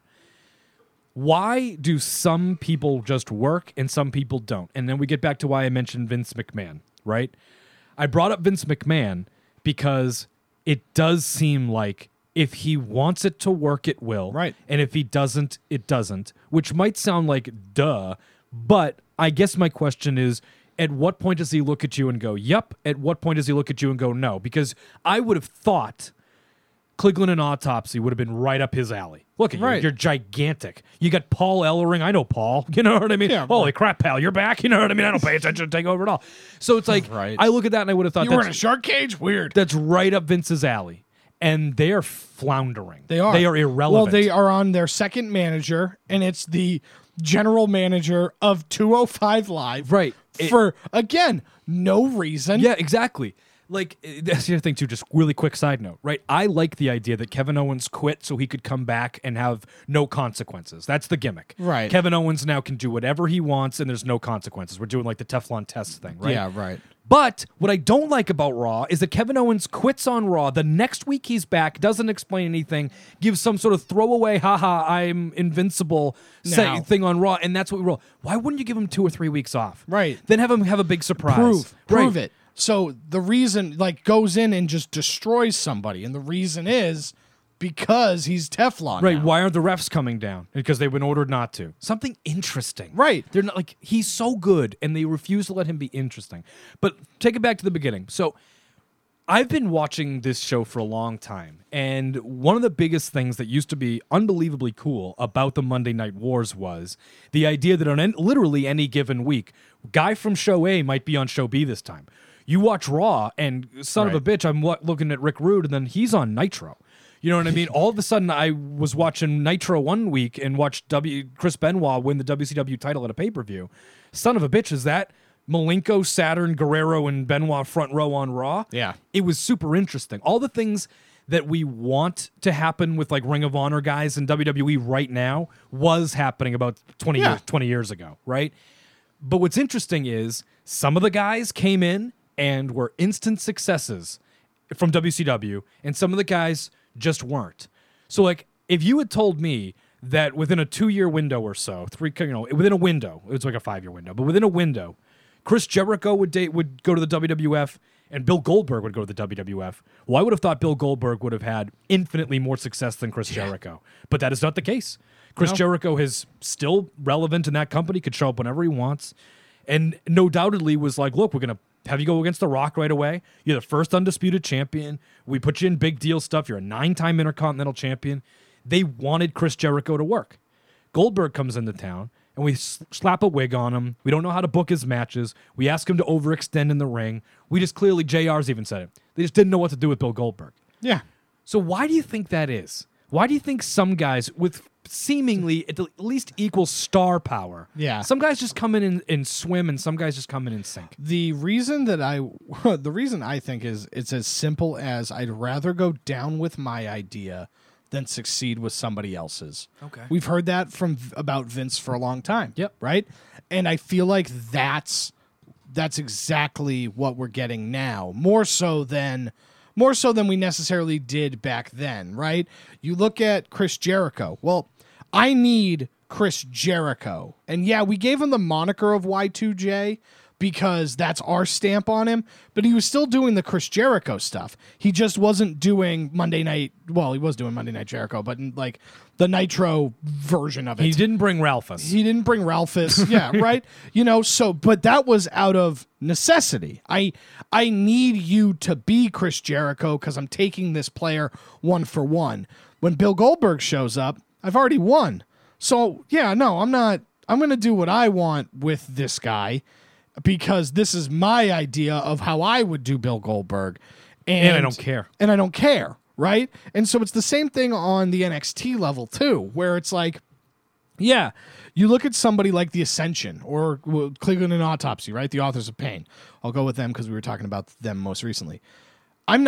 Speaker 1: Why do some people just work and some people don't? And then we get back to why I mentioned Vince McMahon, right? I brought up Vince McMahon because it does seem like if he wants it to work, it will.
Speaker 2: Right.
Speaker 1: And if he doesn't, it doesn't, which might sound like duh, but I guess my question is, at what point does he look at you and go, yep? At what point does he look at you and go, no? Because I would have thought Kliglin and Autopsy would have been right up his alley. Look at you. You're gigantic. You got Paul Ellering. I know Paul. You know what I mean?
Speaker 2: Yeah,
Speaker 1: holy crap, pal. You're back. You know what I mean? I don't pay attention to take over at all. So it's like, I look at that and I would have thought,
Speaker 2: you were in a shark cage? Weird.
Speaker 1: That's right up Vince's alley. And they are floundering.
Speaker 2: They are.
Speaker 1: They are irrelevant.
Speaker 2: Well, they are on their second manager, and it's the general manager of 205 Live.
Speaker 1: Right.
Speaker 2: For, again, no reason.
Speaker 1: Yeah, exactly. Like, that's the other thing, too, just really quick side note, right? I like the idea that Kevin Owens quit so he could come back and have no consequences. That's the gimmick.
Speaker 2: Right.
Speaker 1: Kevin Owens now can do whatever he wants and there's no consequences. We're doing like the Teflon test thing, right?
Speaker 2: Yeah, right.
Speaker 1: But what I don't like about Raw is that Kevin Owens quits on Raw. The next week he's back, doesn't explain anything, gives some sort of throwaway, haha, I'm invincible thing on Raw, and that's what we roll. Why wouldn't you give him 2 or 3 weeks off?
Speaker 2: Right.
Speaker 1: Then have him have a big surprise.
Speaker 2: Prove it. So the reason, like, goes in and just destroys somebody, and the reason is because he's Teflon.
Speaker 1: Right.
Speaker 2: Now.
Speaker 1: Why aren't the refs coming down? Because they've been ordered not to. Something interesting.
Speaker 2: Right.
Speaker 1: They're not like, he's so good, and they refuse to let him be interesting. But take it back to the beginning. So I've been watching this show for a long time, and one of the biggest things that used to be unbelievably cool about the Monday Night Wars was the idea that on literally any given week, a guy from show A might be on show B this time. You watch Raw, and son of a bitch, I'm looking at Rick Rude, and then he's on Nitro. You know what I mean? All of a sudden, I was watching Nitro one week and watched Chris Benoit win the WCW title at a pay-per-view. Son of a bitch, is that Malenko, Saturn, Guerrero, and Benoit front row on Raw?
Speaker 2: Yeah.
Speaker 1: It was super interesting. All the things that we want to happen with like Ring of Honor guys in WWE right now was happening about 20 years ago, right? But what's interesting is some of the guys came in and were instant successes from WCW, and some of the guys just weren't. So, like, if you had told me that within a 2-year window or so, within a window, it was like a 5-year window, but within a window, Chris Jericho would go to the WWF and Bill Goldberg would go to the WWF. Well, I would have thought Bill Goldberg would have had infinitely more success than Chris Jericho, but that is not the case. Chris Jericho is still relevant in that company, could show up whenever he wants, and no doubtedly was like, look, we're going to have you go against The Rock right away. You're the first undisputed champion. We put you in big deal stuff. You're a 9-time Intercontinental champion. They wanted Chris Jericho to work. Goldberg comes into town, and we slap a wig on him. We don't know how to book his matches. We ask him to overextend in the ring. We just clearly, JR's even said it, they just didn't know what to do with Bill Goldberg.
Speaker 2: Yeah.
Speaker 1: So why do you think that is? Why do you think some guys with seemingly at least equal star power.
Speaker 2: Yeah.
Speaker 1: Some guys just come in and swim, and some guys just come in and sink.
Speaker 2: The reason I think is it's as simple as I'd rather go down with my idea than succeed with somebody else's.
Speaker 1: Okay.
Speaker 2: We've heard that about Vince for a long time.
Speaker 1: Yep.
Speaker 2: Right? And I feel like that's exactly what we're getting now. More so than we necessarily did back then, right? You look at Chris Jericho. Well, I need Chris Jericho. And yeah, we gave him the moniker of Y2J because that's our stamp on him, but he was still doing the Chris Jericho stuff. He just wasn't doing Monday Night. Well, he was doing Monday Night Jericho, but like the Nitro version of it.
Speaker 1: He didn't bring Ralphus.
Speaker 2: Yeah, right? But that was out of necessity. I need you to be Chris Jericho because I'm taking this player 1-for-1. When Bill Goldberg shows up, I've already won. So, yeah, no, I'm not. I'm going to do what I want with this guy because this is my idea of how I would do Bill Goldberg.
Speaker 1: And I don't care.
Speaker 2: And I don't care, right? And so it's the same thing on the NXT level, too, where it's like, yeah, you look at somebody like The Ascension or Cleveland and Autopsy, right? The Authors of Pain. I'll go with them because we were talking about them most recently. I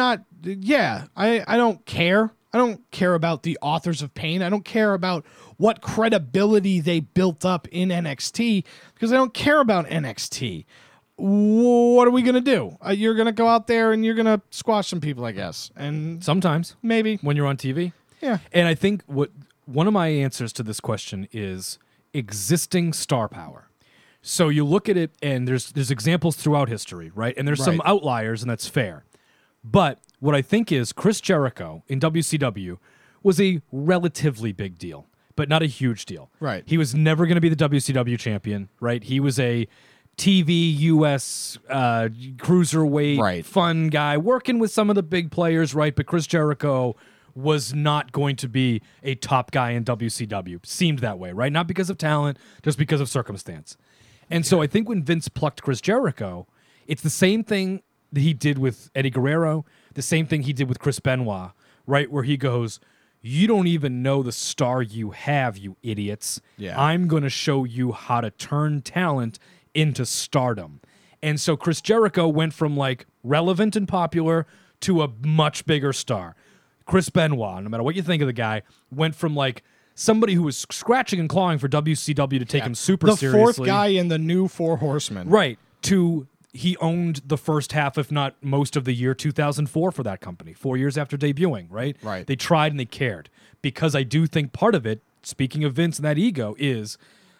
Speaker 2: don't care. I don't care about the Authors of Pain. I don't care about what credibility they built up in NXT because I don't care about NXT. What are we going to do? You're going to go out there and you're going to squash some people, I guess. And
Speaker 1: sometimes.
Speaker 2: Maybe.
Speaker 1: When you're on TV.
Speaker 2: Yeah.
Speaker 1: And I think one of my answers to this question is existing star power. So you look at it, and there's examples throughout history, right? And there's some outliers, and that's fair. But what I think is Chris Jericho in WCW was a relatively big deal, but not a huge deal.
Speaker 2: Right.
Speaker 1: He was never going to be the WCW champion, right? He was a TV US cruiserweight fun guy working with some of the big players, right? But Chris Jericho was not going to be a top guy in WCW. Seemed that way, right? Not because of talent, just because of circumstance. And so I think when Vince plucked Chris Jericho, it's the same thing that he did with Eddie Guerrero, the same thing he did with Chris Benoit, right? Where he goes, you don't even know the star you have, you idiots.
Speaker 2: Yeah.
Speaker 1: I'm going to show you how to turn talent into stardom. And so Chris Jericho went from like relevant and popular to a much bigger star. Chris Benoit, no matter what you think of the guy, went from like somebody who was scratching and clawing for WCW to take him super seriously.
Speaker 2: The fourth guy in the new Four Horsemen.
Speaker 1: Right. To he owned the first half, if not most of the year 2004 for that company, 4 years after debuting, right?
Speaker 2: Right.
Speaker 1: They tried and they cared. Because I do think part of it, speaking of Vince and that ego, is,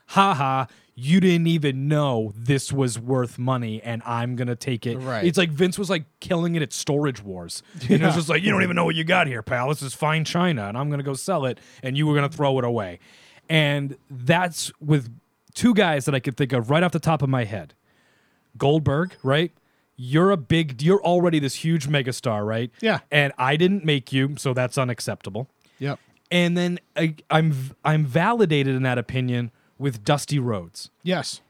Speaker 1: you didn't even know this was worth money and I'm going to take it.
Speaker 2: Right.
Speaker 1: It's like Vince was like killing it at Storage Wars. And it was just like, you don't even know what you got here, pal. This is fine china and I'm going to go sell it and you were going to throw it away. And that's with two guys that I could think of right off the top of my head. Goldberg, right? You're already this huge megastar, right?
Speaker 2: Yeah.
Speaker 1: And I didn't make you, so that's unacceptable.
Speaker 2: Yep.
Speaker 1: And then I'm validated in that opinion with Dusty Rhodes.
Speaker 2: Yes.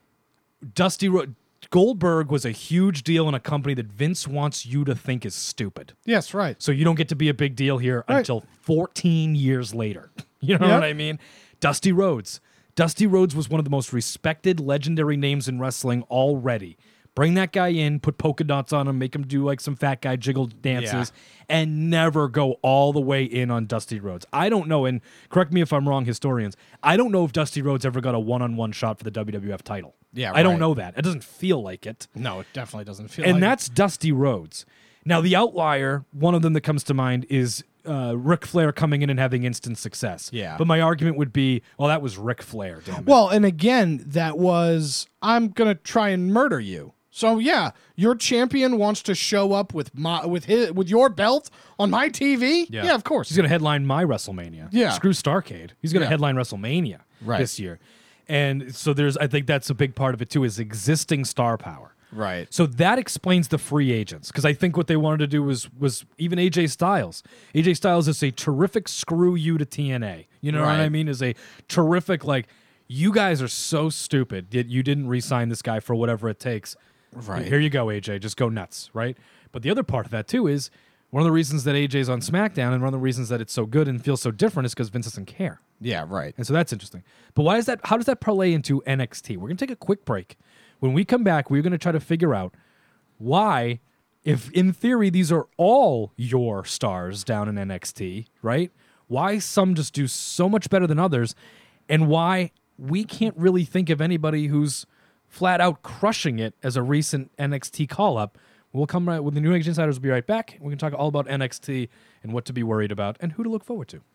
Speaker 1: Goldberg was a huge deal in a company that Vince wants you to think is stupid.
Speaker 2: Yes, right.
Speaker 1: So you don't get to be a big deal here until 14 years later. You know what I mean? Dusty Rhodes. Dusty Rhodes was one of the most respected, legendary names in wrestling already. Bring that guy in, put polka dots on him, make him do like some fat guy jiggle dances, and never go all the way in on Dusty Rhodes. I don't know, and correct me if I'm wrong, historians, I don't know if Dusty Rhodes ever got a one-on-one shot for the WWF title.
Speaker 2: Yeah,
Speaker 1: I don't know that. It doesn't feel like it.
Speaker 2: No, it definitely doesn't feel
Speaker 1: like it.
Speaker 2: And
Speaker 1: that's Dusty Rhodes. Now, the outlier, one of them that comes to mind is Ric Flair coming in and having instant success.
Speaker 2: Yeah.
Speaker 1: But my argument would be, well, that was Ric Flair, damn it.
Speaker 2: Well, and again, that was, I'm going to try and murder you. So yeah, your champion wants to show up with your belt on my TV? Yeah, of course.
Speaker 1: He's going to headline my WrestleMania.
Speaker 2: Yeah.
Speaker 1: Screw Starrcade. He's going to headline WrestleMania this year. And so I think that's a big part of it too, is existing star power.
Speaker 2: Right.
Speaker 1: So that explains the free agents, because I think what they wanted to do was even AJ Styles. AJ Styles is a terrific screw you to TNA. You know what I mean? Is a terrific, like, you guys are so stupid that you didn't re-sign this guy for whatever it takes.
Speaker 2: Right.
Speaker 1: Here you go, AJ. Just go nuts, right? But the other part of that, too, is one of the reasons that AJ's on SmackDown and one of the reasons that it's so good and feels so different is because Vince doesn't care.
Speaker 2: Yeah, right.
Speaker 1: And so that's interesting. But why is that? How does that parlay into NXT? We're going to take a quick break. When we come back, we're going to try to figure out why, if in theory these are all your stars down in NXT, right? Why some just do so much better than others, and why we can't really think of anybody who's flat out crushing it as a recent NXT call-up. We'll come right with the New Age Insiders. We'll be right back. We can talk all about NXT and what to be worried about and who to look forward to.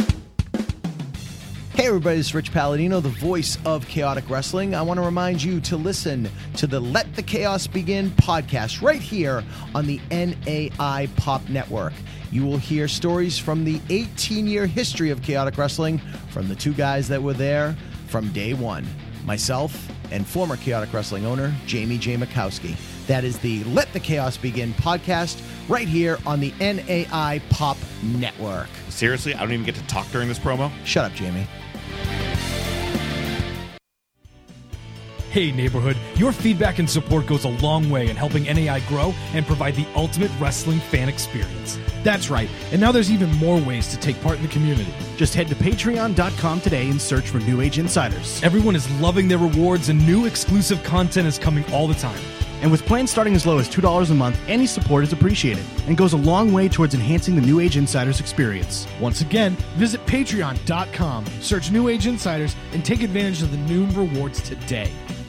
Speaker 3: Hey everybody, it's Rich Palladino, the voice of Chaotic Wrestling. I want to remind you to listen to the Let the Chaos Begin podcast right here on the NAI Pop Network. You will hear stories from the 18-year history of Chaotic Wrestling from the two guys that were there from day one, myself and former Chaotic Wrestling owner, Jamie J. Mikowski. That is the Let the Chaos Begin podcast right here on the NAI Pop Network.
Speaker 9: Seriously? I don't even get to talk during this promo?
Speaker 3: Shut up, Jamie.
Speaker 1: Hey neighborhood, your feedback and support goes a long way in helping NAI grow and provide the ultimate wrestling fan experience.
Speaker 2: That's right. And now there's even more ways to take part in the community.
Speaker 3: Just head to patreon.com today and search for New Age Insiders.
Speaker 1: Everyone is loving their rewards and new exclusive content is coming all the time.
Speaker 3: And with plans starting as low as $2 a month, any support is appreciated and goes a long way towards enhancing the New Age Insiders experience.
Speaker 2: Once again, visit patreon.com, search New Age Insiders, and take advantage of the new rewards today.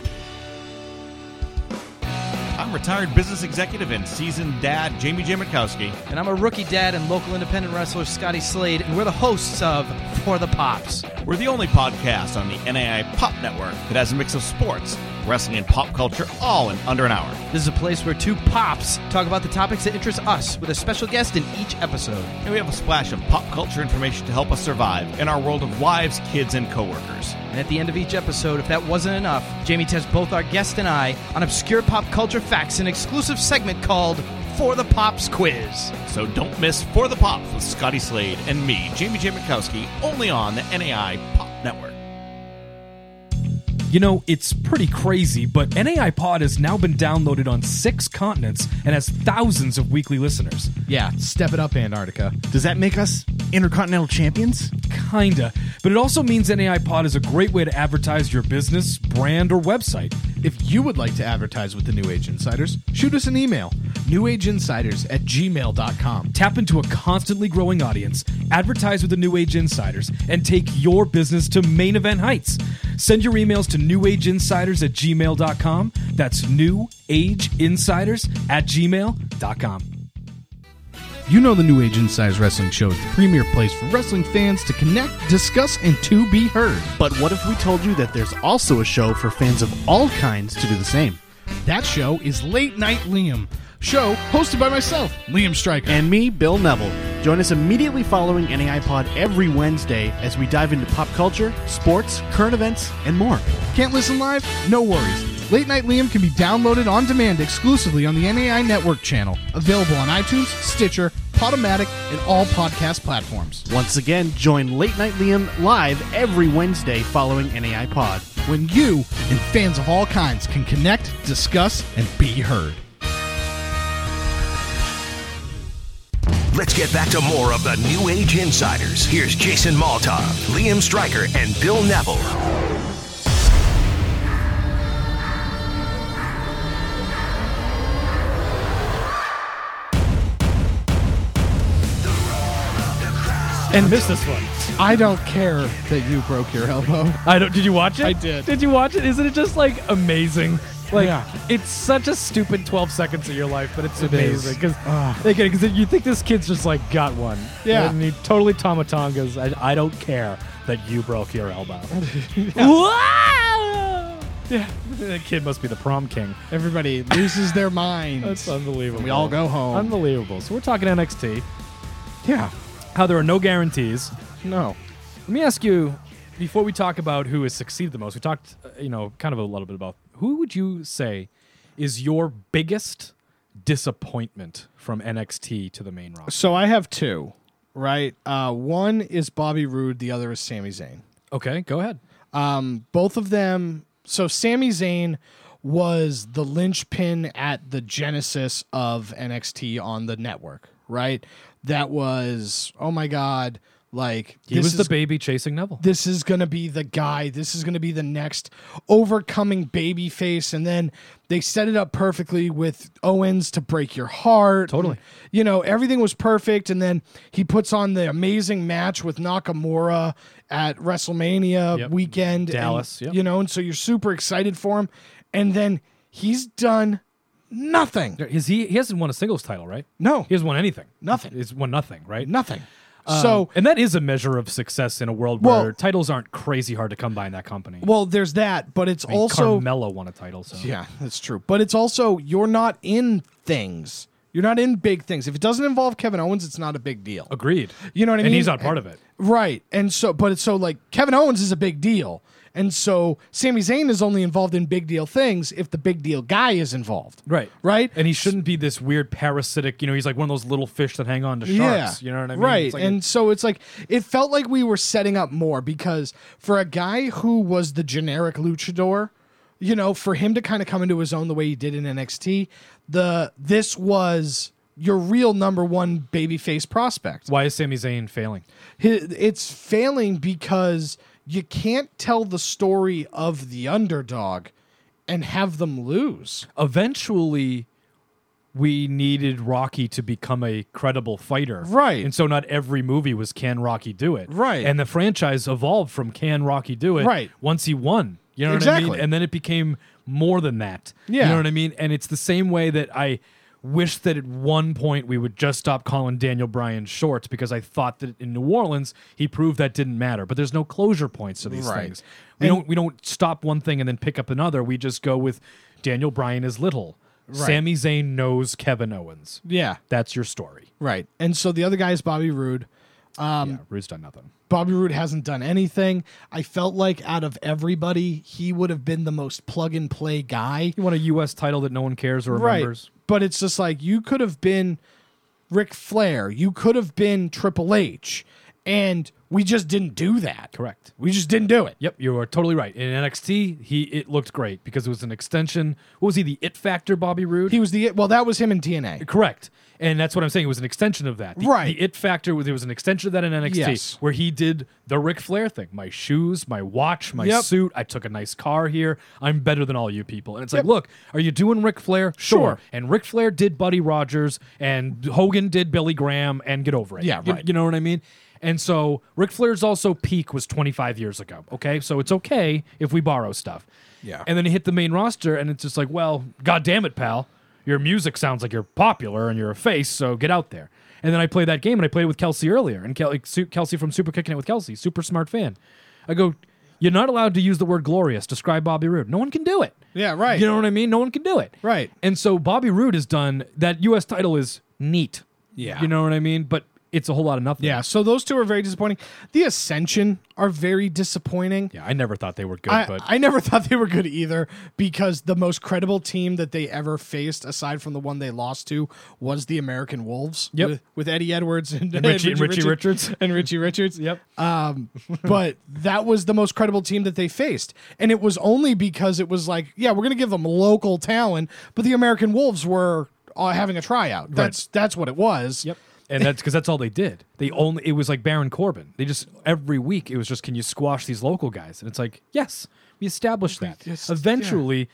Speaker 10: I'm retired business executive and seasoned dad Jamie J. Mikowski.
Speaker 7: And I'm a rookie dad and local independent wrestler Scotty Slade, and we're the hosts of For the Pops.
Speaker 10: We're the only podcast on the NAI Pop Network that has a mix of sports, wrestling, and pop culture all in under an hour.
Speaker 7: This is a place where two pops talk about the topics that interest us with a special guest in each episode.
Speaker 10: And we have a splash of pop culture information to help us survive in our world of wives, kids, and coworkers.
Speaker 7: And at the end of each episode, if that wasn't enough, Jamie tests both our guest and I on obscure pop culture facts in an exclusive segment called For the Pops Quiz.
Speaker 10: So don't miss For the Pops with Scotty Slade and me, Jamie J. Mikowski, only on the NAI Pop Network.
Speaker 1: You know, it's pretty crazy, but NAI Pod has now been downloaded on 6 continents and has thousands of weekly listeners.
Speaker 2: Yeah, step it up, Antarctica.
Speaker 3: Does that make us Intercontinental Champions?
Speaker 1: Kinda. But it also means NAI Pod is a great way to advertise your business, brand, or website.
Speaker 2: If you would like to advertise with the New Age Insiders, shoot us an email, newageinsiders@gmail.com.
Speaker 1: Tap into a constantly growing audience, advertise with the New Age Insiders, and take your business to main event heights. Send your emails to newageinsiders@gmail.com. That's newageinsiders@gmail.com.
Speaker 2: You know the New Age Insiders Wrestling Show is the premier place for wrestling fans to connect, discuss, and to be heard.
Speaker 3: But what if we told you that there's also a show for fans of all kinds to do the same?
Speaker 2: That show is Late Night Liam, show hosted by myself, Liam Stryker.
Speaker 3: And me, Bill Neville. Join us immediately following NAI Pod every Wednesday as we dive into pop culture, sports, current events, and more.
Speaker 2: Can't listen live? No worries. Late Night Liam can be downloaded on demand exclusively on the NAI Network channel. Available on iTunes, Stitcher, Podomatic, and all podcast platforms.
Speaker 3: Once again, join Late Night Liam live every Wednesday following NAI Pod,
Speaker 2: when you and fans of all kinds can connect, discuss, and be heard.
Speaker 4: Let's get back to more of the New Age Insiders. Here's Jason Maltov, Liam Stryker, and Bill Neville.
Speaker 1: And missed this one.
Speaker 2: I don't care that you broke your elbow.
Speaker 1: I don't. Did you watch it?
Speaker 2: I did.
Speaker 1: Did you watch it? Isn't it just like amazing? Like,
Speaker 2: Yeah.
Speaker 1: it's such a stupid 12 seconds of your life, but it's
Speaker 2: It
Speaker 1: amazing.
Speaker 2: is.
Speaker 1: Because you think this kid's just like got one.
Speaker 2: Yeah.
Speaker 1: And he totally Tomatongas. I don't care that you broke your elbow. Yeah. That kid must be the prom king.
Speaker 2: Everybody loses their minds.
Speaker 1: That's unbelievable.
Speaker 2: We all go home.
Speaker 1: Unbelievable. So we're talking NXT.
Speaker 2: Yeah.
Speaker 1: How there are no guarantees.
Speaker 2: No.
Speaker 1: Let me ask you, before we talk about who has succeeded the most, we talked, kind of a little bit about who would you say is your biggest disappointment from NXT to the main roster?
Speaker 2: So I have two, right? One is Bobby Roode. The other is Sami Zayn.
Speaker 1: Okay, go ahead.
Speaker 2: Both of them. So Sami Zayn was the linchpin at the genesis of NXT on the network, right? That was, oh my God, Like
Speaker 1: he was the baby chasing Neville.
Speaker 2: This is going to be the guy. This is going to be the next overcoming baby face. And then they set it up perfectly with Owens to break your heart.
Speaker 1: Totally.
Speaker 2: And, everything was perfect. And then he puts on the amazing match with Nakamura at WrestleMania weekend.
Speaker 1: Dallas.
Speaker 2: And, and so you're super excited for him. And then he's done nothing.
Speaker 1: He hasn't won a singles title, right?
Speaker 2: No.
Speaker 1: He hasn't won anything.
Speaker 2: Nothing.
Speaker 1: He's won nothing, right?
Speaker 2: Nothing.
Speaker 1: And that is a measure of success in a world where titles aren't crazy hard to come by in that company.
Speaker 2: Well, there's that, but it's also
Speaker 1: Carmelo won a title. So
Speaker 2: yeah, that's true. But it's also you're not in things. You're not in big things. If it doesn't involve Kevin Owens, it's not a big deal.
Speaker 1: Agreed.
Speaker 2: You know what I mean?
Speaker 1: And he's not part of it,
Speaker 2: right? And so, but it's so like Kevin Owens is a big deal. And so Sami Zayn is only involved in big deal things if the big deal guy is involved.
Speaker 1: Right.
Speaker 2: Right?
Speaker 1: And he shouldn't be this weird parasitic, he's like one of those little fish that hang on to sharks. You know what I mean?
Speaker 2: Right.
Speaker 1: Like
Speaker 2: and so it's like, it felt like we were setting up more because for a guy who was the generic luchador, for him to kind of come into his own the way he did in NXT, this was your real number one babyface prospect.
Speaker 1: Why is Sami Zayn failing?
Speaker 2: It's failing because you can't tell the story of the underdog and have them lose.
Speaker 1: Eventually, we needed Rocky to become a credible fighter.
Speaker 2: Right.
Speaker 1: And so not every movie was can Rocky do it.
Speaker 2: Right.
Speaker 1: And the franchise evolved from can Rocky do it
Speaker 2: right.
Speaker 1: once he won. You know what I mean? And then it became more than that.
Speaker 2: Yeah.
Speaker 1: You know what I mean? And it's the same way that I wish that at one point we would just stop calling Daniel Bryan short because I thought that in New Orleans he proved that didn't matter. But there's no closure points to these things. We don't stop one thing and then pick up another. We just go with Daniel Bryan is little. Right. Sami Zayn knows Kevin Owens.
Speaker 2: Yeah.
Speaker 1: That's your story.
Speaker 2: Right. And so the other guy is Bobby Roode.
Speaker 1: Roode's done nothing.
Speaker 2: Bobby Roode hasn't done anything. I felt like out of everybody, he would have been the most plug-and-play guy.
Speaker 1: You want a U.S. title that no one cares or remembers.
Speaker 2: Right. But it's just like, you could have been Ric Flair. You could have been Triple H. And we just didn't do that.
Speaker 1: Correct.
Speaker 2: We just didn't do it.
Speaker 1: Yep, you are totally right. In NXT, it looked great because it was an extension. What was he, the It Factor, Bobby Roode?
Speaker 2: He was that was him in TNA.
Speaker 1: Correct. And that's what I'm saying. It was an extension of that.
Speaker 2: Right.
Speaker 1: The It Factor, there was an extension of that in NXT where he did the Ric Flair thing. My shoes, my watch, my suit. I took a nice car here. I'm better than all you people. And it's like, look, are you doing Ric Flair? Sure. And Ric Flair did Buddy Rogers and Hogan did Billy Graham and get over it.
Speaker 2: Yeah, right.
Speaker 1: You know what I mean? And so Ric Flair's also peak was 25 years ago, okay? So it's okay if we borrow stuff.
Speaker 2: Yeah.
Speaker 1: And then you hit the main roster, and it's just like, well, God damn it, pal. Your music sounds like you're popular and you're a face, so get out there. And then I played that game, and I played it with Kelsey earlier. And Kelsey from Super Kicking It with Kelsey, super smart fan. I go, you're not allowed to use the word glorious, describe Bobby Roode. No one can do it.
Speaker 2: Yeah, right.
Speaker 1: You know what I mean? No one can do it.
Speaker 2: Right.
Speaker 1: And so Bobby Roode has done, that U.S. title is neat.
Speaker 2: Yeah.
Speaker 1: You know what I mean? But it's a whole lot of nothing.
Speaker 2: Yeah, so those two are very disappointing. The Ascension are very disappointing.
Speaker 1: Yeah, I never thought they were good.
Speaker 2: I never thought they were good either because the most credible team that they ever faced, aside from the one they lost to, was the American Wolves.
Speaker 1: Yep.
Speaker 2: With Eddie Edwards and
Speaker 1: Richie Richards.
Speaker 2: And Richie Richards.
Speaker 1: Yep.
Speaker 2: But that was the most credible team that they faced. And it was only because it was like, yeah, we're going to give them local talent, but the American Wolves were having a tryout. That's what it was.
Speaker 1: Yep. And that's because that's all they did. It was like Baron Corbin. They just, every week, it was just, can you squash these local guys? And it's like, yes, we established that. Eventually,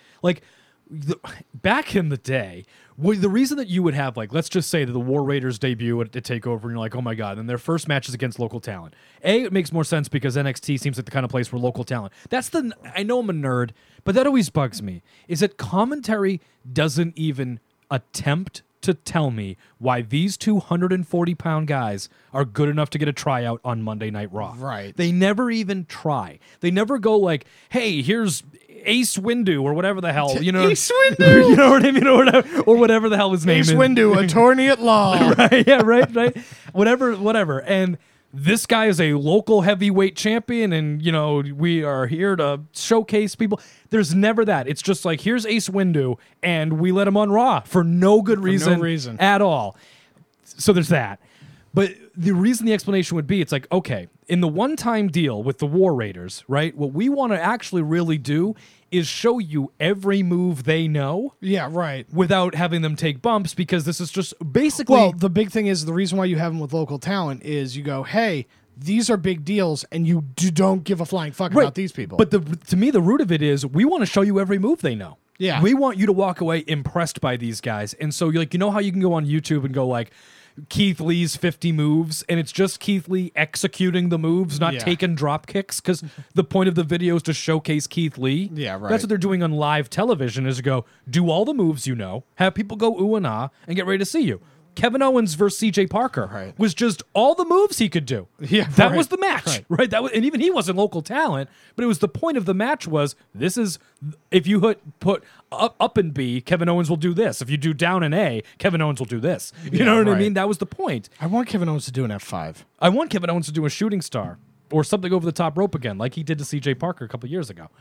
Speaker 1: back in the day, the reason that you would have, let's just say that the War Raiders debut at TakeOver, and you're like, oh my God, and their first match is against local talent. It makes more sense because NXT seems like the kind of place where local talent. I know I'm a nerd, but that always bugs me, is that commentary doesn't even attempt to tell me why these 240-pound guys are good enough to get a tryout on Monday Night Raw.
Speaker 2: Right.
Speaker 1: They never even try. They never go like, hey, here's Ace Windu or whatever the hell.
Speaker 2: Ace Windu!
Speaker 1: You know what I mean? Or whatever the hell his name is.
Speaker 2: Ace Windu, attorney at law.
Speaker 1: Right, yeah, right. Whatever. And this guy is a local heavyweight champion, and, we are here to showcase people. There's never that. It's just like, here's Ace Windu, and we let him on Raw for no good reason at all. So there's that. But the reason the explanation would be, it's like, okay, in the one-time deal with the War Raiders, right, what we want to actually really do is show you every move they know.
Speaker 2: Yeah, right.
Speaker 1: Without having them take bumps, because this is just basically...
Speaker 2: Well, the big thing is the reason why you have them with local talent is you go, hey, these are big deals, and you don't give a flying fuck about these people.
Speaker 1: But to me, the root of it is we want to show you every move they know.
Speaker 2: Yeah.
Speaker 1: We want you to walk away impressed by these guys. And so you're like, you know how you can go on YouTube and go like Keith Lee's 50 moves, and it's just Keith Lee executing the moves, not taking drop kicks, because the point of the video is to showcase Keith Lee.
Speaker 2: Yeah, right.
Speaker 1: That's what they're doing on live television, is to go, do all the moves you know, have people go ooh and ah, and get ready to see you. Kevin Owens versus CJ Parker was just all the moves he could do.
Speaker 2: Yeah,
Speaker 1: that was the match, right? That was, and even he wasn't local talent, but it was the point of the match was this is if you put up and B, Kevin Owens will do this. If you do down and A, Kevin Owens will do this. You know what I mean? That was the point.
Speaker 2: I want Kevin Owens to do an F5.
Speaker 1: I want Kevin Owens to do a shooting star or something over the top rope again, like he did to CJ Parker a couple years ago.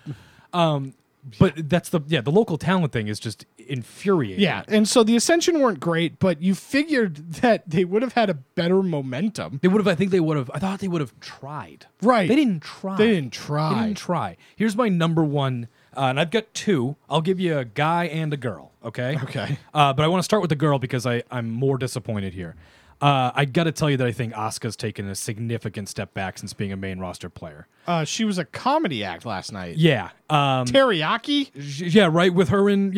Speaker 1: But that's the local talent thing is just infuriating.
Speaker 2: Yeah, and so the Ascension weren't great, but you figured that they would have had a better momentum.
Speaker 1: They would have. I thought they would have tried.
Speaker 2: Right.
Speaker 1: They didn't try.
Speaker 2: They didn't try.
Speaker 1: Here's my number one, and I've got two. I'll give you a guy and a girl. Okay.
Speaker 2: Okay.
Speaker 1: But I want to start with the girl because I'm more disappointed here. I got to tell you that I think Asuka's taken a significant step back since being a main roster player.
Speaker 2: She was a comedy act last night.
Speaker 1: Yeah.
Speaker 2: Teriyaki?
Speaker 1: Yeah, right. With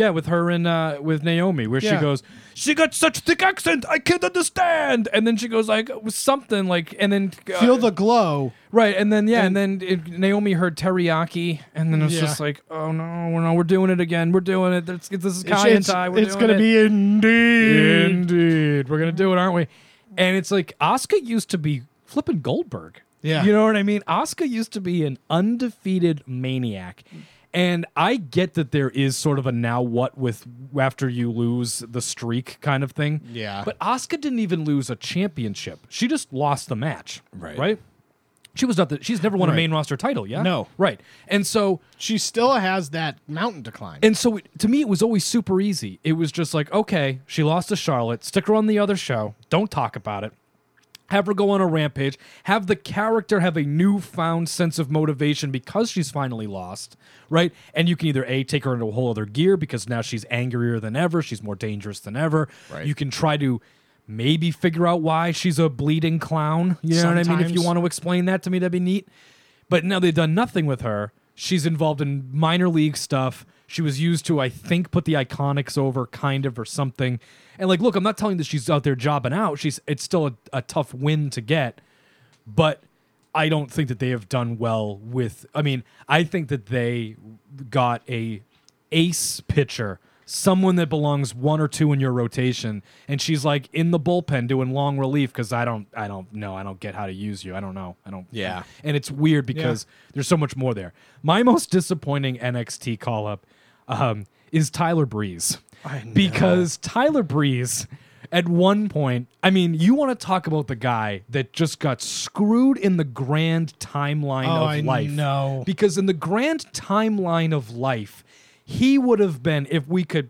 Speaker 1: Naomi, where she goes, she got such thick accent, I can't understand. And then she goes like something like, and then
Speaker 2: feel the glow.
Speaker 1: Right, and then Naomi heard teriyaki, and then it's just like, oh no, we're doing it again. We're doing it. This is Kai and Tai.
Speaker 2: It's gonna be
Speaker 1: indeed. We're gonna do it, aren't we? And it's like Asuka used to be flipping Goldberg.
Speaker 2: Yeah,
Speaker 1: you know what I mean. Asuka used to be an undefeated maniac, and I get that there is sort of a now what with after you lose the streak kind of thing.
Speaker 2: Yeah,
Speaker 1: but Asuka didn't even lose a championship. She just lost the match. Right. She was not she's never won a main roster title, yeah?
Speaker 2: No.
Speaker 1: Right. And so
Speaker 2: she still has that mountain to climb.
Speaker 1: And so to me, it was always super easy. It was just like, okay, she lost to Charlotte. Stick her on the other show. Don't talk about it. Have her go on a rampage. Have the character have a newfound sense of motivation because she's finally lost, right? And you can either A, take her into a whole other gear because now she's angrier than ever. She's more dangerous than ever.
Speaker 2: Right.
Speaker 1: You can try to maybe figure out why she's a bleeding clown. You know what I mean? If you want to explain that to me, that'd be neat. But now they've done nothing with her. She's involved in minor league stuff. She was used to, I think, put the Iconics over, kind of, or something. And like, look, I'm not telling that she's out there jobbing out. It's still a tough win to get. But I don't think that they have done well with... I mean, I think that they got a ace pitcher, someone that belongs one or two in your rotation, and she's like in the bullpen doing long relief because I don't know. I don't get how to use you. I don't know.
Speaker 2: Yeah.
Speaker 1: And it's weird because there's so much more there. My most disappointing NXT call-up is Tyler Breeze. Because Tyler Breeze, at one point, I mean, you want to talk about the guy that just got screwed in the grand timeline of life.
Speaker 2: No.
Speaker 1: Because in the grand timeline of life, he would have been, if we could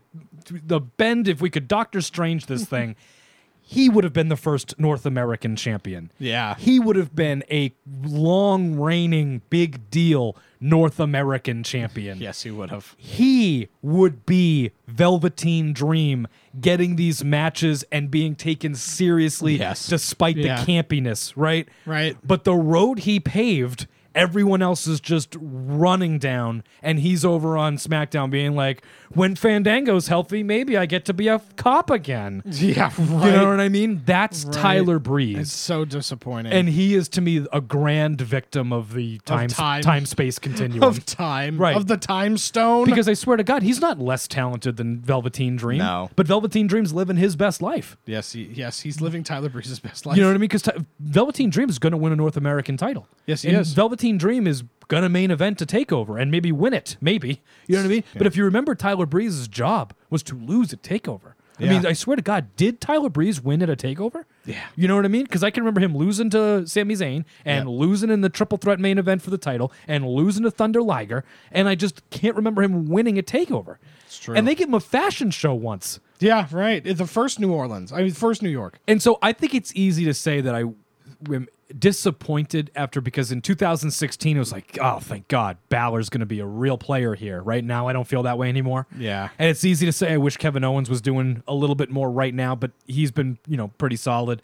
Speaker 1: Doctor Strange this thing, he would have been the first North American champion.
Speaker 2: Yeah.
Speaker 1: He would have been a long reigning, big deal North American champion.
Speaker 2: Yes, he would have.
Speaker 1: He would be Velveteen Dream, getting these matches and being taken seriously despite the campiness, right?
Speaker 2: Right.
Speaker 1: But the road he paved, everyone else is just running down, and he's over on SmackDown being like, when Fandango's healthy, maybe I get to be a cop again.
Speaker 2: Yeah, right.
Speaker 1: You know what I mean? That's Tyler Breeze.
Speaker 2: It's so disappointing.
Speaker 1: And he is, to me, a grand victim of the time-space continuum.
Speaker 2: Of time.
Speaker 1: Right.
Speaker 2: Of the time stone.
Speaker 1: Because I swear to God, he's not less talented than Velveteen Dream.
Speaker 2: No.
Speaker 1: But Velveteen Dream's living his best life.
Speaker 2: Yes, he's living Tyler Breeze's best life.
Speaker 1: You know what I mean? Because Velveteen Dream is going to win a North American title.
Speaker 2: Yes, he
Speaker 1: and
Speaker 2: is.
Speaker 1: Velveteen Dream is going to main event to TakeOver and maybe win it. Maybe. You know what I mean? Yeah. But if you remember, Tyler Breeze's job was to lose at TakeOver. I mean, I swear to God, did Tyler Breeze win at a TakeOver?
Speaker 2: Yeah.
Speaker 1: You know what I mean? Because I can remember him losing to Sami Zayn and losing in the triple threat main event for the title and losing to Thunder Liger, and I just can't remember him winning at TakeOver.
Speaker 2: It's true.
Speaker 1: And they gave him a fashion show once.
Speaker 2: Yeah, right. The first New York.
Speaker 1: And so I think it's easy to say that I am disappointed because in 2016 it was like, oh, thank God, Balor's going to be a real player here. Right now I don't feel that way anymore.
Speaker 2: Yeah.
Speaker 1: And it's easy to say I wish Kevin Owens was doing a little bit more right now, but he's been, pretty solid.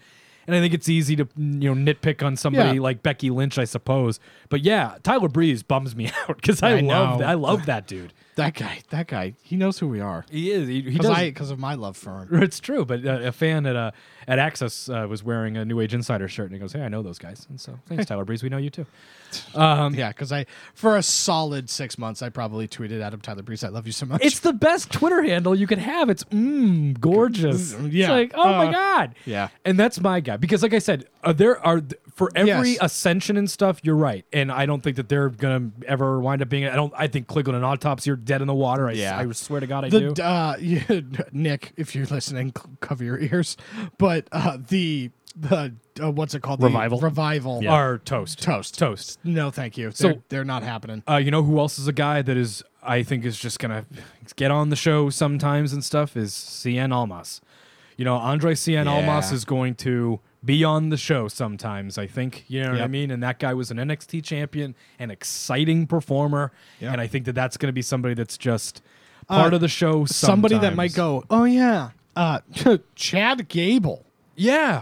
Speaker 1: And I think it's easy to nitpick on somebody like Becky Lynch, I suppose. But yeah, Tyler Breeze bums me out because I love that dude.
Speaker 2: That guy, he knows who we are.
Speaker 1: He is. He does
Speaker 2: because of my love for him.
Speaker 1: It's true, but a fan at Access was wearing a New Age Insider shirt, and he goes, "Hey, I know those guys." And so, thanks, Tyler Breeze. We know you too.
Speaker 2: Yeah, because for a solid 6 months, I probably tweeted Adam Tyler Breeze, "I love you so much."
Speaker 1: It's the best Twitter handle you could have. It's gorgeous.
Speaker 2: Yeah.
Speaker 1: It's like, oh my god.
Speaker 2: Yeah.
Speaker 1: And that's my guy because, like I said, there are for every ascension and stuff. You're right, and I don't think that they're gonna ever wind up being. I think Cleveland and Autopsy are dead in the water. I swear to God, I do.
Speaker 2: Nick, if you're listening, cover your ears. But the what's it called?
Speaker 1: Revival are toast.
Speaker 2: No, thank you. They're not happening.
Speaker 1: You know who else is a guy that is I think is just gonna get on the show sometimes and stuff is Cien Almas. Andre Cien Almas is going to be on the show sometimes, I think. You know what I mean? And that guy was an NXT champion, an exciting performer, and I think that that's going to be somebody that's just part of the show
Speaker 2: somebody that might go, oh, yeah, Chad Gable.
Speaker 1: Yeah.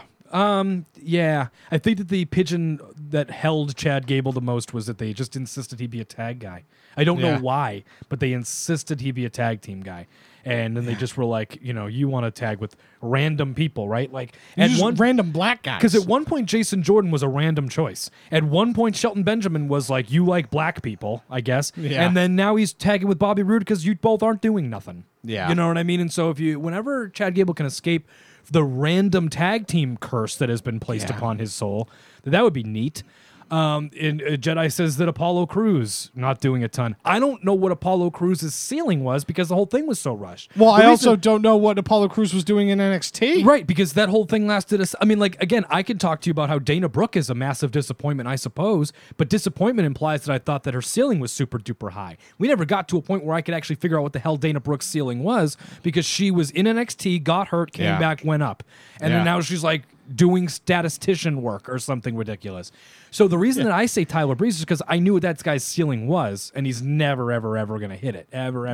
Speaker 1: I think that the pigeon that held Chad Gable the most was that they just insisted he be a tag guy. I don't know why, but they insisted he be a tag team guy. And then they just were like, you want to tag with random people, right? Like
Speaker 2: random black guys.
Speaker 1: Because at one point, Jason Jordan was a random choice. At one point, Shelton Benjamin was like, you like black people, I guess.
Speaker 2: Yeah.
Speaker 1: And then now he's tagging with Bobby Roode because you both aren't doing nothing.
Speaker 2: Yeah.
Speaker 1: You know what I mean? And so whenever Chad Gable can escape the random tag team curse that has been placed upon his soul, that would be neat. And Jedi says that Apollo Crews not doing a ton. I don't know what Apollo Crews' ceiling was because the whole thing was so rushed.
Speaker 2: Well, I also don't know what Apollo Crews was doing in NXT.
Speaker 1: Right, because that whole thing lasted again, I can talk to you about how Dana Brooke is a massive disappointment, I suppose, but disappointment implies that I thought that her ceiling was super duper high. We never got to a point where I could actually figure out what the hell Dana Brooke's ceiling was because she was in NXT, got hurt, came back, went up. And then now she's like doing statistician work or something ridiculous. So the reason that I say Tyler Breeze is because I knew what that guy's ceiling was, and he's never, ever, ever going to hit it. Ever.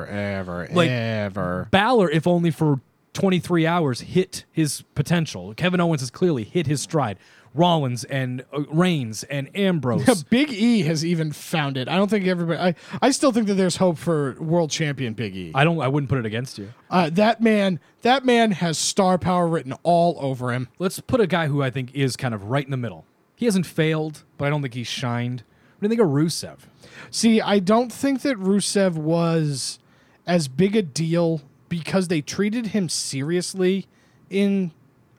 Speaker 1: Balor, if only for 23 hours, hit his potential. Kevin Owens has clearly hit his stride. Rollins and Reigns and Ambrose.
Speaker 2: Big E has even found it. I don't think everybody. I still think that there's hope for world champion Big E.
Speaker 1: I wouldn't put it against you.
Speaker 2: That man has star power written all over him.
Speaker 1: Let's put a guy who I think is kind of right in the middle. He hasn't failed, but I don't think he's shined. What do you think of Rusev?
Speaker 2: See, I don't think that Rusev was as big a deal because they treated him seriously in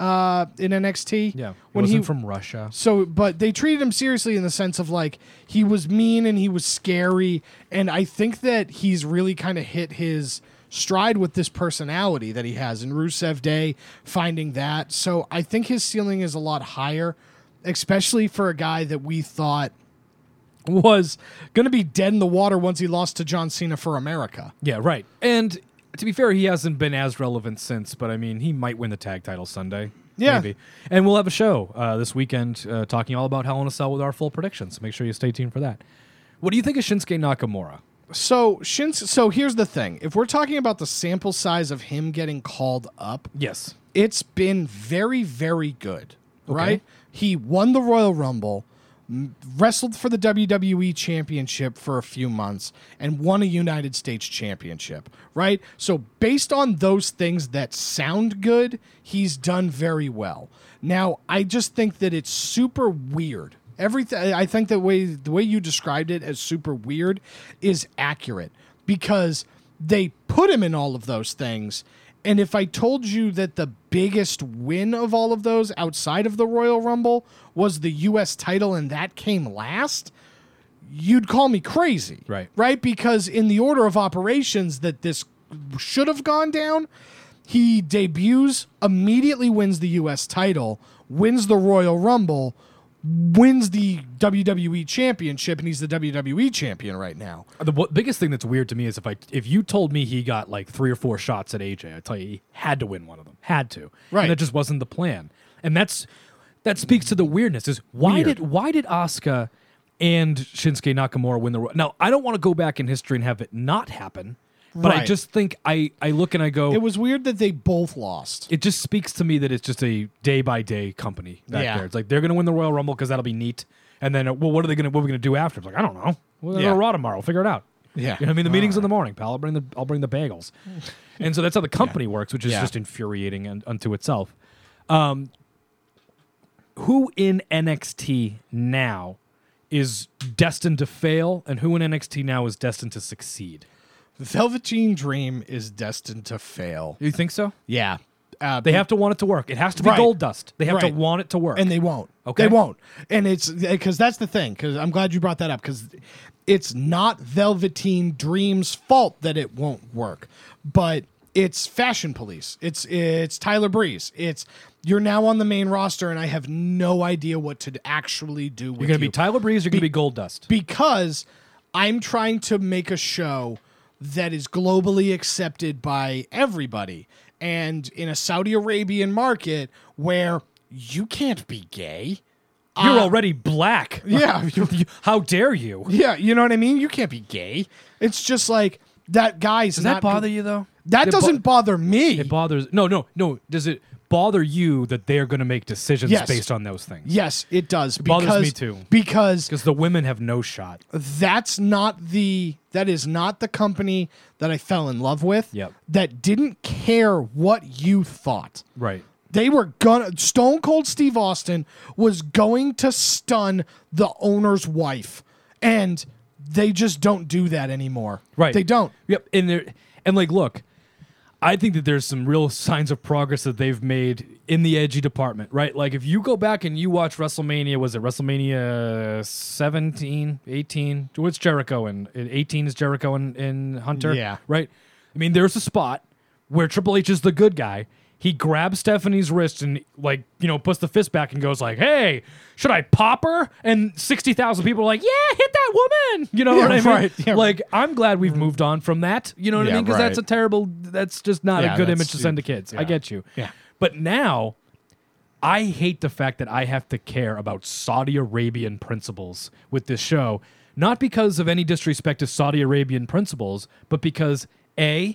Speaker 2: NXT.
Speaker 1: Yeah, when he wasn't from Russia.
Speaker 2: So, but they treated him seriously in the sense of like he was mean and he was scary, and I think that he's really kind of hit his stride with this personality that he has in Rusev Day, finding that. So I think his ceiling is a lot higher, especially for a guy that we thought was going to be dead in the water once he lost to John Cena for America.
Speaker 1: Yeah, right. And to be fair, he hasn't been as relevant since, but I mean, he might win the tag title Sunday.
Speaker 2: Yeah.
Speaker 1: Maybe. And we'll have a show this weekend talking all about Hell in a Cell with our full predictions. So make sure you stay tuned for that. What do you think of Shinsuke Nakamura?
Speaker 2: So here's the thing. If we're talking about the sample size of him getting called up,
Speaker 1: yes,
Speaker 2: it's been very, very good, right? He won the Royal Rumble, wrestled for the WWE Championship for a few months, and won a United States Championship, right? So based on those things that sound good, he's done very well. Now, I just think that it's super weird. I think the way you described it as super weird is accurate because they put him in all of those things. And if I told you that the biggest win of all of those outside of the Royal Rumble was the U.S. title and that came last, you'd call me crazy. Right? Because in the order of operations that this should have gone down, he debuts, immediately wins the U.S. title, wins the Royal Rumble, wins the WWE Championship, and he's the WWE champion right now.
Speaker 1: The biggest thing that's weird to me is if you told me he got like 3 or 4 shots at AJ, I'd tell you he had to win one of them. Had to.
Speaker 2: Right.
Speaker 1: And that just wasn't the plan. And that speaks to the weirdness is why did Asuka and Shinsuke Nakamura win the Now, I don't want to go back in history and have it not happen. But I
Speaker 2: Right.
Speaker 1: just think I look and I go,
Speaker 2: It was weird that they both lost.
Speaker 1: it just speaks to me that it's just a day-by-day company back
Speaker 2: Yeah.
Speaker 1: there. It's like they're going to win the Royal Rumble because that'll be neat. And then, well, what are we going to do after? It's like, I don't know. We're going to Raw tomorrow. Figure it out.
Speaker 2: Yeah.
Speaker 1: You know what I mean? The meeting's in the morning, pal. I'll bring the bagels. And so that's how the company works, which is
Speaker 2: Yeah.
Speaker 1: just infuriating unto itself. Who in NXT now is destined to fail, and who in NXT now is destined to succeed?
Speaker 2: The Velveteen Dream is destined to fail.
Speaker 1: You think so?
Speaker 2: Yeah.
Speaker 1: They have to want it to work. It has to be
Speaker 2: Right.
Speaker 1: gold dust. They have to
Speaker 2: Right.
Speaker 1: want it to work.
Speaker 2: And they won't.
Speaker 1: Okay.
Speaker 2: They won't. And it's because that's the thing. Because I'm glad you brought that up. Because it's not Velveteen Dream's fault that it won't work, but it's Fashion Police. It's Tyler Breeze. You're now on the main roster, and I have no idea what to actually do with
Speaker 1: You're going to be Tyler Breeze. You're going to be gold dust.
Speaker 2: because I'm trying to make a show that is globally accepted by everybody. And in a Saudi Arabian market where you can't be gay.
Speaker 1: You're already black.
Speaker 2: Yeah.
Speaker 1: How dare you?
Speaker 2: Yeah, you know what I mean? You can't be gay. It's just like that guy's
Speaker 1: Does
Speaker 2: not
Speaker 1: that bother you, though?
Speaker 2: That doesn't bother me.
Speaker 1: It bothers... No. Does it bother you that they're going to make decisions
Speaker 2: Yes.
Speaker 1: based on those things?
Speaker 2: Yes, it does.
Speaker 1: It bothers me, too.
Speaker 2: Because
Speaker 1: the women have no shot.
Speaker 2: that is not the company that I fell in love with.
Speaker 1: Yep.
Speaker 2: That didn't care what you thought.
Speaker 1: Right.
Speaker 2: They were gonna Stone Cold Steve Austin was going to stun the owner's wife. And they just don't do that anymore.
Speaker 1: Right.
Speaker 2: They don't.
Speaker 1: Yep. And like, look, I think that there's some real signs of progress that they've made in the edgy department, right? Like if you go back and you watch WrestleMania, was it WrestleMania 17, 18? What's Jericho in? 18 is Jericho in Hunter?
Speaker 2: Yeah.
Speaker 1: Right? I mean, there's a spot where Triple H is the good guy. He grabs Stephanie's wrist and, like, puts the fist back and goes like, hey, should I pop her? And 60,000 people are like, yeah, hit that woman. You know what I mean?
Speaker 2: Right. Yeah.
Speaker 1: Like, I'm glad we've moved on from that. You know what I
Speaker 2: Yeah,
Speaker 1: mean? Because
Speaker 2: right.
Speaker 1: that's just not a good image to send to kids.
Speaker 2: yeah.
Speaker 1: I get you.
Speaker 2: Yeah.
Speaker 1: But now, I hate the fact that I have to care about Saudi Arabian principles with this show. Not because of any disrespect to Saudi Arabian principles, but because, A,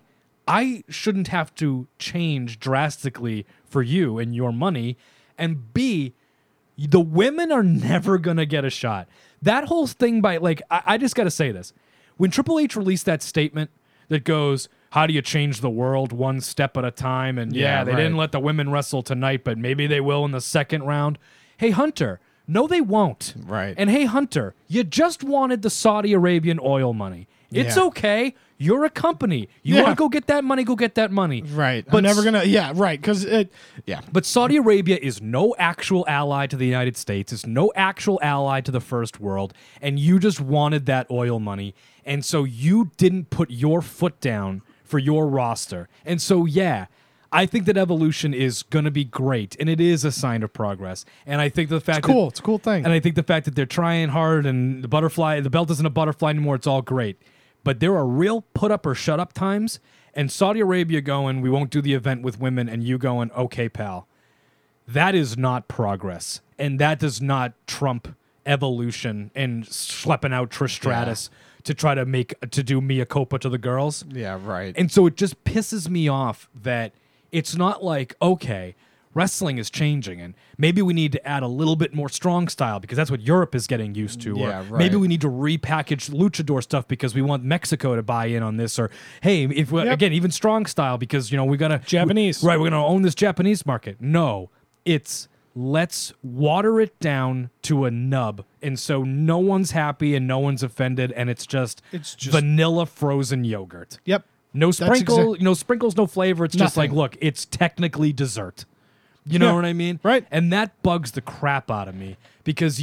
Speaker 1: I shouldn't have to change drastically for you and your money. And B, the women are never going to get a shot. That whole thing I just got to say this. When Triple H released that statement that goes, how do you change the world one step at a time? And
Speaker 2: Yeah,
Speaker 1: they
Speaker 2: right.
Speaker 1: didn't let the women wrestle tonight, but maybe they will in the second round. Hey, Hunter, no, they won't.
Speaker 2: Right.
Speaker 1: And hey, Hunter, you just wanted the Saudi Arabian oil money. It's
Speaker 2: Yeah.
Speaker 1: okay. You're a company. You
Speaker 2: Yeah.
Speaker 1: want to go get that money, go get that money.
Speaker 2: Right.
Speaker 1: But
Speaker 2: I'm never gonna. Yeah. Right. Because
Speaker 1: But Saudi Arabia is no actual ally to the United States. It's no actual ally to the first world. And you just wanted that oil money. And so you didn't put your foot down for your roster. And so, yeah, I think that Evolution is going to be great. And it is a sign of progress. And I think the fact
Speaker 2: cool. It's a cool thing.
Speaker 1: And I think the fact that they're trying hard and the belt isn't a butterfly anymore, it's all great. But there are real put up or shut up times, and Saudi Arabia going, we won't do the event with women, and you going, okay, pal. That is not progress, and that does not trump Evolution and schlepping out Trish Stratus to try to do Mia Copa to the girls.
Speaker 2: Yeah. Right.
Speaker 1: And so it just pisses me off that it's not like, okay, wrestling is changing, and maybe we need to add a little bit more strong style because that's what Europe is getting used to.
Speaker 2: Yeah,
Speaker 1: or
Speaker 2: right.
Speaker 1: maybe we need to repackage luchador stuff because we want Mexico to buy in on this. Or hey, if we, again, even strong style because we gotta
Speaker 2: Japanese.
Speaker 1: We're gonna own this Japanese market. No, it's let's water it down to a nub, and so no one's happy and no one's offended, and it's just vanilla frozen yogurt.
Speaker 2: Yep.
Speaker 1: No
Speaker 2: That's
Speaker 1: sprinkle, no sprinkles, no flavor. It's just like,
Speaker 2: Nothing.
Speaker 1: look, it's technically dessert. You know what I mean?
Speaker 2: Right.
Speaker 1: And that bugs the crap out of me because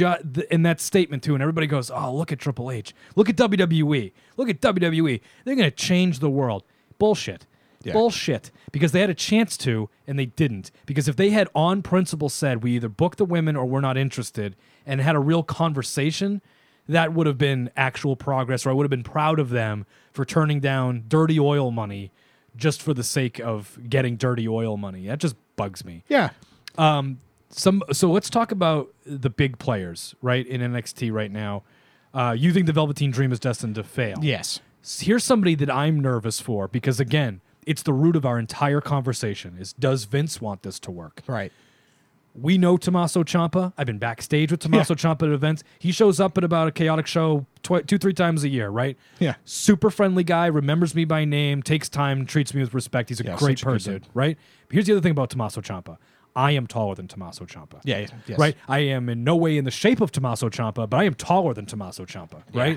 Speaker 1: in that statement too, and everybody goes, oh, look at Triple H. Look at WWE. Look at WWE. They're going to change the world. Bullshit.
Speaker 2: Yeah.
Speaker 1: Bullshit. Because they had a chance to, and they didn't. Because if they had on principle said, we either book the women or we're not interested, and had a real conversation, that would have been actual progress, or I would have been proud of them for turning down dirty oil money just for the sake of getting dirty oil money. That just bugs me.
Speaker 2: Yeah.
Speaker 1: So let's talk about the big players, right, in NXT right now. You think the Velveteen Dream is destined to fail?
Speaker 2: Yes.
Speaker 1: Here's somebody that I'm nervous for because, again, it's the root of our entire conversation is, does Vince want this to work?
Speaker 2: Right.
Speaker 1: We know Tommaso Ciampa. I've been backstage with Tommaso Ciampa at events. He shows up at about a Chaotic show 2-3 times a year, right?
Speaker 2: Yeah.
Speaker 1: Super friendly guy, remembers me by name, takes time, treats me with respect. He's a great person,
Speaker 2: dude.
Speaker 1: right? But here's the other thing about Tommaso Ciampa. I am taller than Tommaso Ciampa.
Speaker 2: Yeah, yes.
Speaker 1: Right? I am in no way in the shape of Tommaso Ciampa, but I am taller than Tommaso Ciampa, right?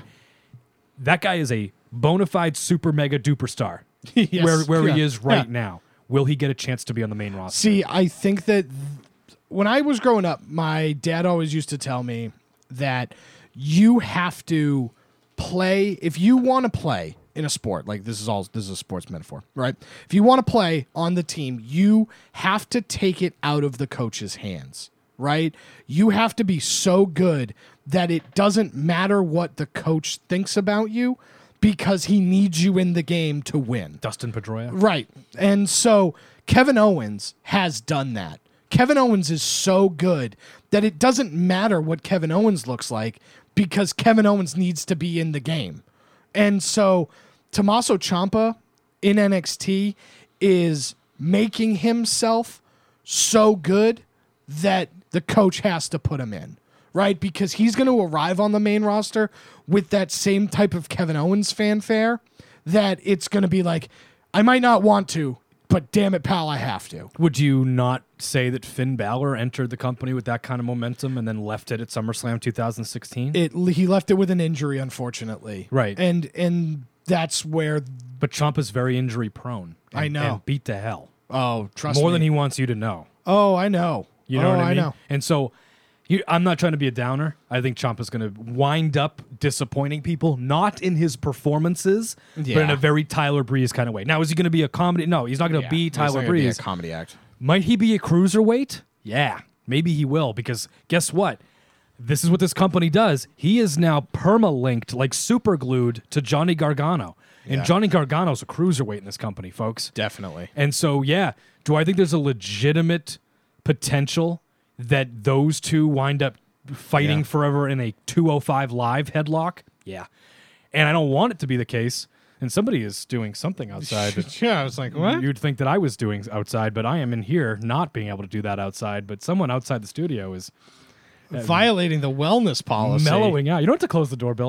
Speaker 1: That guy is a bona fide super mega duper star.
Speaker 2: Yes.
Speaker 1: Where he is right now. Will he get a chance to be on the main roster?
Speaker 2: See, I think that when I was growing up, my dad always used to tell me that you have to play, if you want to play in a sport, like this is a sports metaphor, right? If you want to play on the team, you have to take it out of the coach's hands, right? You have to be so good that it doesn't matter what the coach thinks about you, because he needs you in the game to win.
Speaker 1: Dustin Pedroia.
Speaker 2: Right. And so Kevin Owens has done that. Kevin Owens is so good that it doesn't matter what Kevin Owens looks like because Kevin Owens needs to be in the game. And so Tommaso Ciampa in NXT is making himself so good that the coach has to put him in. Right, because he's going to arrive on the main roster with that same type of Kevin Owens fanfare that it's going to be like, I might not want to, but damn it, pal, I have to.
Speaker 1: Would you not say that Finn Balor entered the company with that kind of momentum and then left it at SummerSlam 2016?
Speaker 2: He left it with an injury, unfortunately.
Speaker 1: Right.
Speaker 2: And that's where...
Speaker 1: But Ciampa's very injury prone.
Speaker 2: I know.
Speaker 1: And beat to hell.
Speaker 2: Oh, trust me.
Speaker 1: More than he wants you to know.
Speaker 2: Oh, I know.
Speaker 1: You know what I mean?
Speaker 2: know.
Speaker 1: And so... I'm not trying to be a downer. I think Ciampa's going to wind up disappointing people, not in his performances, but in a very Tyler Breeze kind of way. Now, is he going to be a comedy? No, he's not going to be Tyler Breeze.
Speaker 2: Be a comedy act.
Speaker 1: Might he be a cruiserweight? Yeah, maybe he will, because guess what? This is what this company does. He is now perma-linked, like super glued to Johnny Gargano. And Johnny Gargano's a cruiserweight in this company, folks.
Speaker 2: Definitely.
Speaker 1: And so, do I think there's a legitimate potential that those two wind up fighting forever in a 205 live headlock? Yeah. And I don't want it to be the case. And somebody is doing something outside.
Speaker 2: I was like, what?
Speaker 1: You'd think that I was doing outside, but I am in here not being able to do that outside. But someone outside the studio is
Speaker 2: violating the wellness policy.
Speaker 1: Mellowing out. You don't have to close the door, Bill.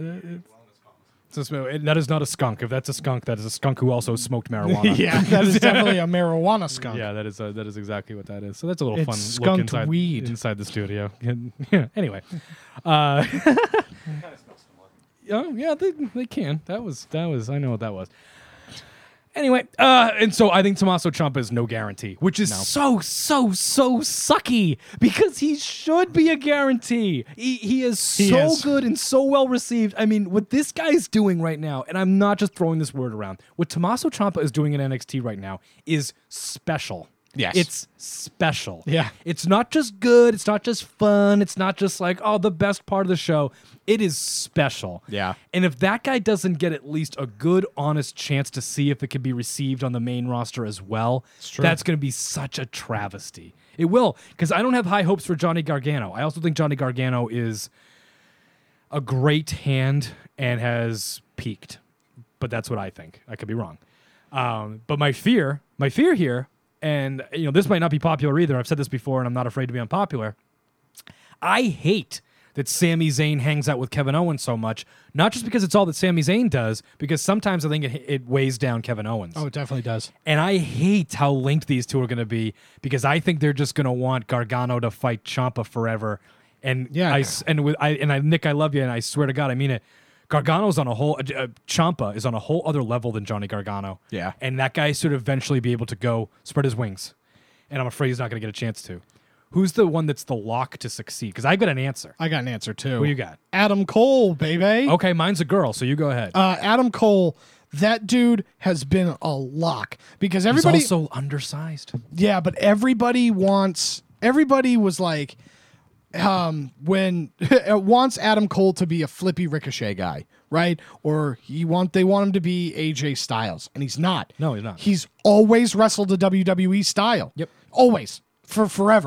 Speaker 1: That is not a skunk. If that's a skunk, that is a skunk who also smoked marijuana.
Speaker 2: Yeah, that is definitely a marijuana skunk.
Speaker 1: Yeah, that is exactly what that is. So that's a little
Speaker 2: It's
Speaker 1: fun
Speaker 2: skunked
Speaker 1: look
Speaker 2: weed.
Speaker 1: inside the studio. Anyway, they can. That was. I know what that was. Anyway, and so I think Tommaso Ciampa is no guarantee, which is so sucky because he should be a guarantee. He is good and so well received. I mean, what this guy's doing right now, and I'm not just throwing this word around, what Tommaso Ciampa is doing in NXT right now is special.
Speaker 2: Yes.
Speaker 1: It's special.
Speaker 2: Yeah.
Speaker 1: It's not just good. It's not just fun. It's not just like, the best part of the show. It is special.
Speaker 2: Yeah.
Speaker 1: And if that guy doesn't get at least a good, honest chance to see if it can be received on the main roster as well, that's going to be such a travesty. It will, because I don't have high hopes for Johnny Gargano. I also think Johnny Gargano is a great hand and has peaked. But that's what I think. I could be wrong. But my fear here, and this might not be popular either. I've said this before, and I'm not afraid to be unpopular. I hate that Sami Zayn hangs out with Kevin Owens so much, not just because it's all that Sami Zayn does, because sometimes I think it weighs down Kevin Owens.
Speaker 2: Oh, it definitely does.
Speaker 1: And I hate how linked these two are going to be, because I think they're just going to want Gargano to fight Ciampa forever. And Nick, I love you, and I swear to God, I mean it. Gargano's on a whole, Ciampa is on a whole other level than Johnny Gargano.
Speaker 2: Yeah.
Speaker 1: And that guy should eventually be able to go spread his wings. And I'm afraid he's not going to get a chance to. Who's the one that's the lock to succeed? Because I've got an answer.
Speaker 2: I got an answer, too.
Speaker 1: Who you got?
Speaker 2: Adam Cole, baby.
Speaker 1: Okay, mine's a girl, so you go ahead.
Speaker 2: Adam Cole, that dude has been a lock. Because everybody...
Speaker 1: He's also undersized.
Speaker 2: Yeah, but everybody was like... when it wants Adam Cole to be a flippy Ricochet guy, right? Or they want him to be AJ Styles, and he's not.
Speaker 1: No, he's not.
Speaker 2: He's always wrestled a WWE style.
Speaker 1: Yep.
Speaker 2: Always. For forever.
Speaker 1: Yep.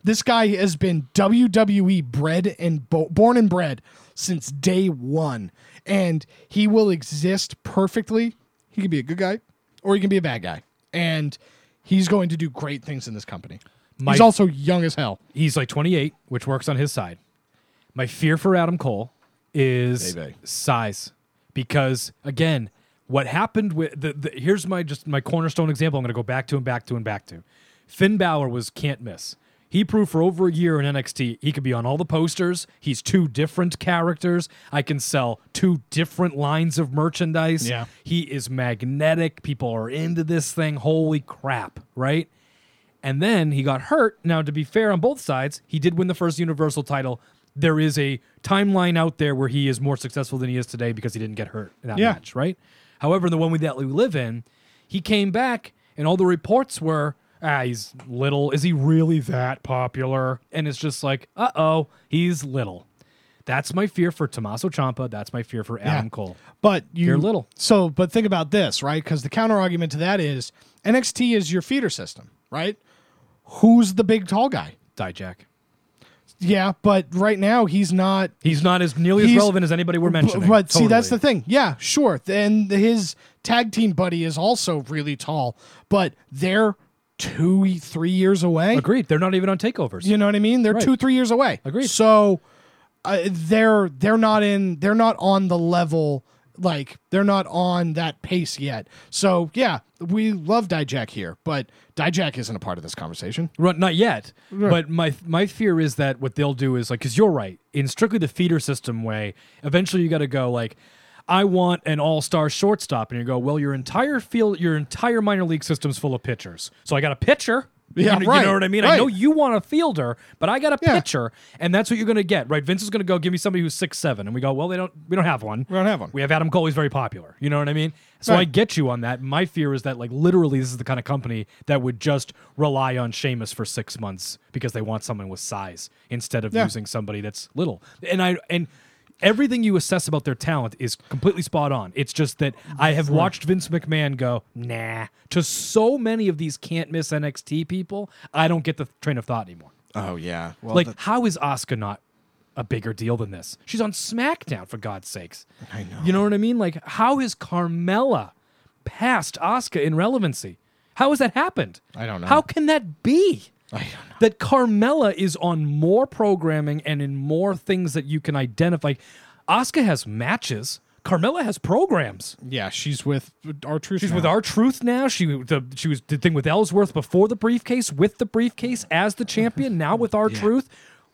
Speaker 2: This guy has been WWE bred and born and bred since day one, and he will exist perfectly. He can be a good guy, or he can be a bad guy, and he's going to do great things in this company. He's also young as hell.
Speaker 1: He's like 28, which works on his side. My fear for Adam Cole is size, because again, what happened with here's my cornerstone example. I'm going to go back to. Finn Balor was can't miss. He proved for over a year in NXT he could be on all the posters. He's two different characters. I can sell two different lines of merchandise.
Speaker 2: Yeah.
Speaker 1: He is magnetic. People are into this thing. Holy crap, right? And then he got hurt. Now, to be fair on both sides, he did win the first Universal title. There is a timeline out there where he is more successful than he is today because he didn't get hurt in that match, right? However, in the one that we live in, he came back, and all the reports were, he's little. Is he really that popular? And it's just like, he's little. That's my fear for Tommaso Ciampa. That's my fear for Adam Cole.
Speaker 2: But
Speaker 1: you're little.
Speaker 2: So, but think about this, right? Because the counter argument to that is NXT is your feeder system, right? Who's the big tall guy?
Speaker 1: Dijak.
Speaker 2: Yeah, but right now he's not.
Speaker 1: He's not as nearly as relevant as anybody we're mentioning.
Speaker 2: But see, that's the thing. Yeah, sure. And his tag team buddy is also really tall, but they're 2-3 years away.
Speaker 1: Agreed. They're not even on takeovers.
Speaker 2: You know what I mean? They're 2-3 years away.
Speaker 1: Agreed.
Speaker 2: So they're not on the level, like they're not on that pace yet. So yeah, we love Dijak here, but Dijak isn't a part of this conversation.
Speaker 1: Right, not yet.
Speaker 2: Right.
Speaker 1: But my fear is that what they'll do is like, because you're right, in strictly the feeder system way, eventually you got to go like, I want an all-star shortstop, and you go, well, your entire minor league system's full of pitchers, so I got a pitcher.
Speaker 2: Yeah,
Speaker 1: you
Speaker 2: right.
Speaker 1: know what I mean?
Speaker 2: Right.
Speaker 1: I know you want a fielder, but I got a pitcher, and that's what you're going to get, right? Vince is going to go, give me somebody who's 6'7", and we go, well, we don't have one.
Speaker 2: We don't have one.
Speaker 1: We have Adam Cole. He's very popular. You know what I mean? So I get you on that. My fear is that, like, literally, this is the kind of company that would just rely on Sheamus for 6 months because they want someone with size instead of using somebody that's little. And everything you assess about their talent is completely spot on. It's just that I have watched Vince McMahon go, nah, to so many of these can't miss NXT people, I don't get the train of thought anymore.
Speaker 3: Oh, yeah.
Speaker 1: Well, like, how is Asuka not a bigger deal than this? She's on SmackDown, for God's sakes.
Speaker 3: I know.
Speaker 1: You know what I mean? Like, how has Carmella passed Asuka in relevancy? How has that happened?
Speaker 3: I don't know.
Speaker 1: How can that be?
Speaker 3: I don't know.
Speaker 1: That Carmella is on more programming and in more things that you can identify. Asuka has matches. Carmella has programs.
Speaker 2: Yeah, she's with R-Truth.
Speaker 1: She's with R-Truth now. She was the thing with Ellsworth before the briefcase, with the briefcase as the champion, now with R-Truth.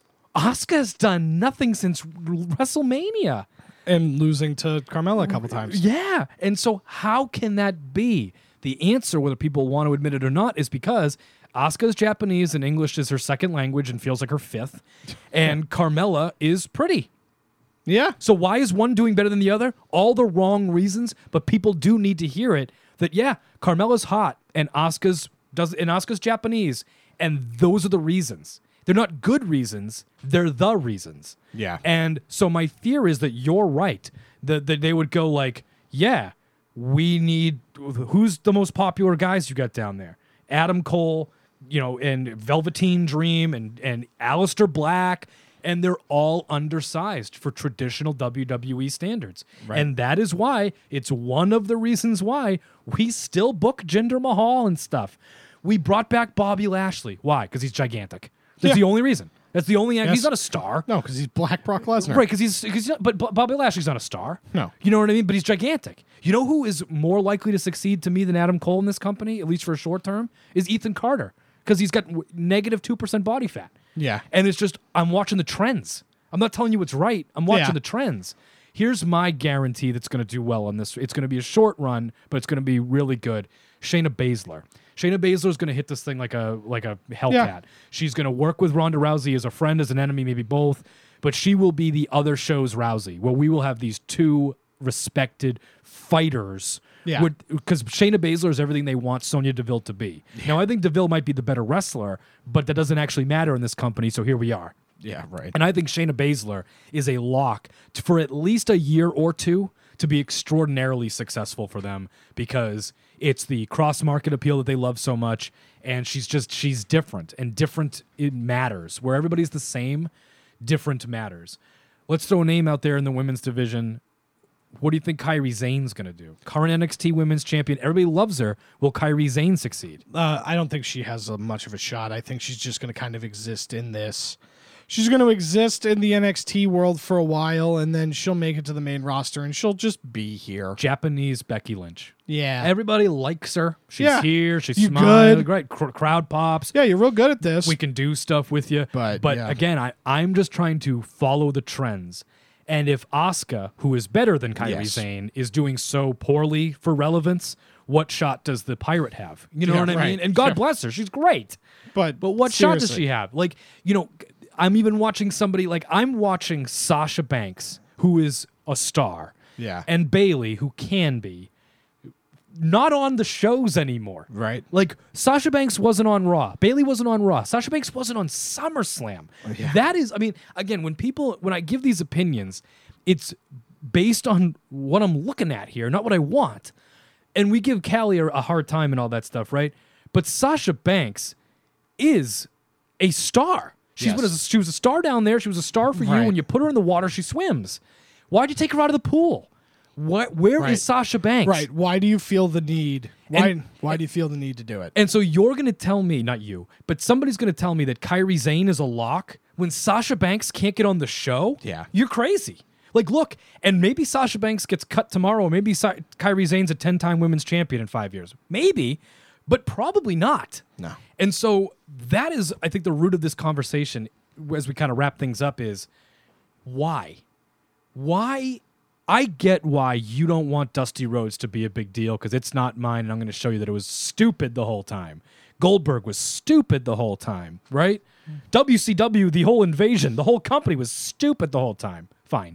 Speaker 1: Asuka's done nothing since WrestleMania.
Speaker 2: And losing to Carmella a couple times.
Speaker 1: Yeah. And so how can that be? The answer, whether people want to admit it or not, is because Asuka's Japanese and English is her second language and feels like her fifth. And Carmella is pretty.
Speaker 2: Yeah.
Speaker 1: So why is one doing better than the other? All the wrong reasons, but people do need to hear it that, yeah, Carmella's hot and Asuka's Japanese, and those are the reasons. They're not good reasons. They're the reasons.
Speaker 2: Yeah.
Speaker 1: And so my fear is that you're right. That they would go like, yeah, we need, who's the most popular guys you got down there? Adam Cole, and Velveteen Dream and Aleister Black, and they're all undersized for traditional WWE standards. Right. And that is why, it's one of the reasons why we still book Jinder Mahal and stuff. We brought back Bobby Lashley. Why? Because he's gigantic. That's the only reason. That's the only. He's not a star.
Speaker 2: No, because he's Black Brock Lesnar.
Speaker 1: Right? Because but Bobby Lashley's not a star.
Speaker 2: No.
Speaker 1: You know what I mean? But he's gigantic. You know who is more likely to succeed to me than Adam Cole in this company, at least for a short term, is Ethan Carter, because he's got negative 2% body fat.
Speaker 2: Yeah.
Speaker 1: And it's just, I'm watching the trends. I'm not telling you what's right. I'm watching the trends. Here's my guarantee that's going to do well on this. It's going to be a short run, but it's going to be really good. Shayna Baszler. Shayna Baszler is going to hit this thing like a Hellcat. She's going to work with Ronda Rousey as a friend, as an enemy, maybe both. But she will be the other show's Rousey, where we will have these two respected fighters.
Speaker 2: Yeah.
Speaker 1: Because Shayna Baszler is everything they want Sonya Deville to be. Yeah. Now, I think Deville might be the better wrestler, but that doesn't actually matter in this company, so here we are.
Speaker 2: Yeah, right.
Speaker 1: And I think Shayna Baszler is a lock for at least a year or two to be extraordinarily successful for them because it's the cross-market appeal that they love so much, and she's different, and different, it matters. Where everybody's the same, different matters. Let's throw a name out there in the women's division. What do you think Kairi Sane's going to do? Current NXT Women's Champion. Everybody loves her. Will Kairi Sane succeed?
Speaker 2: I don't think she has much of a shot. I think she's just going to kind of exist in this. She's going to exist in the NXT world for a while, and then she'll make it to the main roster, and she'll just be here.
Speaker 1: Japanese Becky Lynch.
Speaker 2: Yeah.
Speaker 1: Everybody likes her. She's here. She's
Speaker 2: You're
Speaker 1: smiling.
Speaker 2: good.
Speaker 1: Great. Crowd pops.
Speaker 2: Yeah, you're real good at this.
Speaker 1: We can do stuff with you.
Speaker 2: But yeah.
Speaker 1: Again, I'm just trying to follow the trends. And if Asuka, who is better than Kairi Sane, is doing so poorly for relevance, what shot does the Pirate have? You know what I mean? And God bless her. She's great. But what shot does she have? Like, I'm even watching somebody, I'm watching Sasha Banks, who is a star.
Speaker 2: Yeah.
Speaker 1: And Bayley, who can be. Not on the shows anymore.
Speaker 2: Right.
Speaker 1: Like, Sasha Banks wasn't on Raw. Bayley wasn't on Raw. Sasha Banks wasn't on SummerSlam.
Speaker 2: Yeah.
Speaker 1: That is, again, when I give these opinions, it's based on what I'm looking at here, not what I want. And we give Callie a hard time and all that stuff, right? But Sasha Banks is a star. She was a star down there. She was a star for you. When you put her in the water, she swims. Why'd you take her out of the pool? Where is Sasha Banks?
Speaker 2: Right. Why do you feel the need? Why do you feel the need to do it?
Speaker 1: And so you're going to tell me, not you, but somebody's going to tell me that Kairi Sane is a lock when Sasha Banks can't get on the show?
Speaker 2: Yeah.
Speaker 1: You're crazy. Like, look, and maybe Sasha Banks gets cut tomorrow, or maybe Kairi Sane's a 10-time women's champion in 5 years. Maybe, but probably not.
Speaker 2: No.
Speaker 1: And so that is, I think, the root of this conversation as we kind of wrap things up is why? Why? I get why you don't want Dusty Rhodes to be a big deal because it's not mine, and I'm going to show you that it was stupid the whole time. Goldberg was stupid the whole time, right? WCW, the whole invasion, the whole company was stupid the whole time. Fine.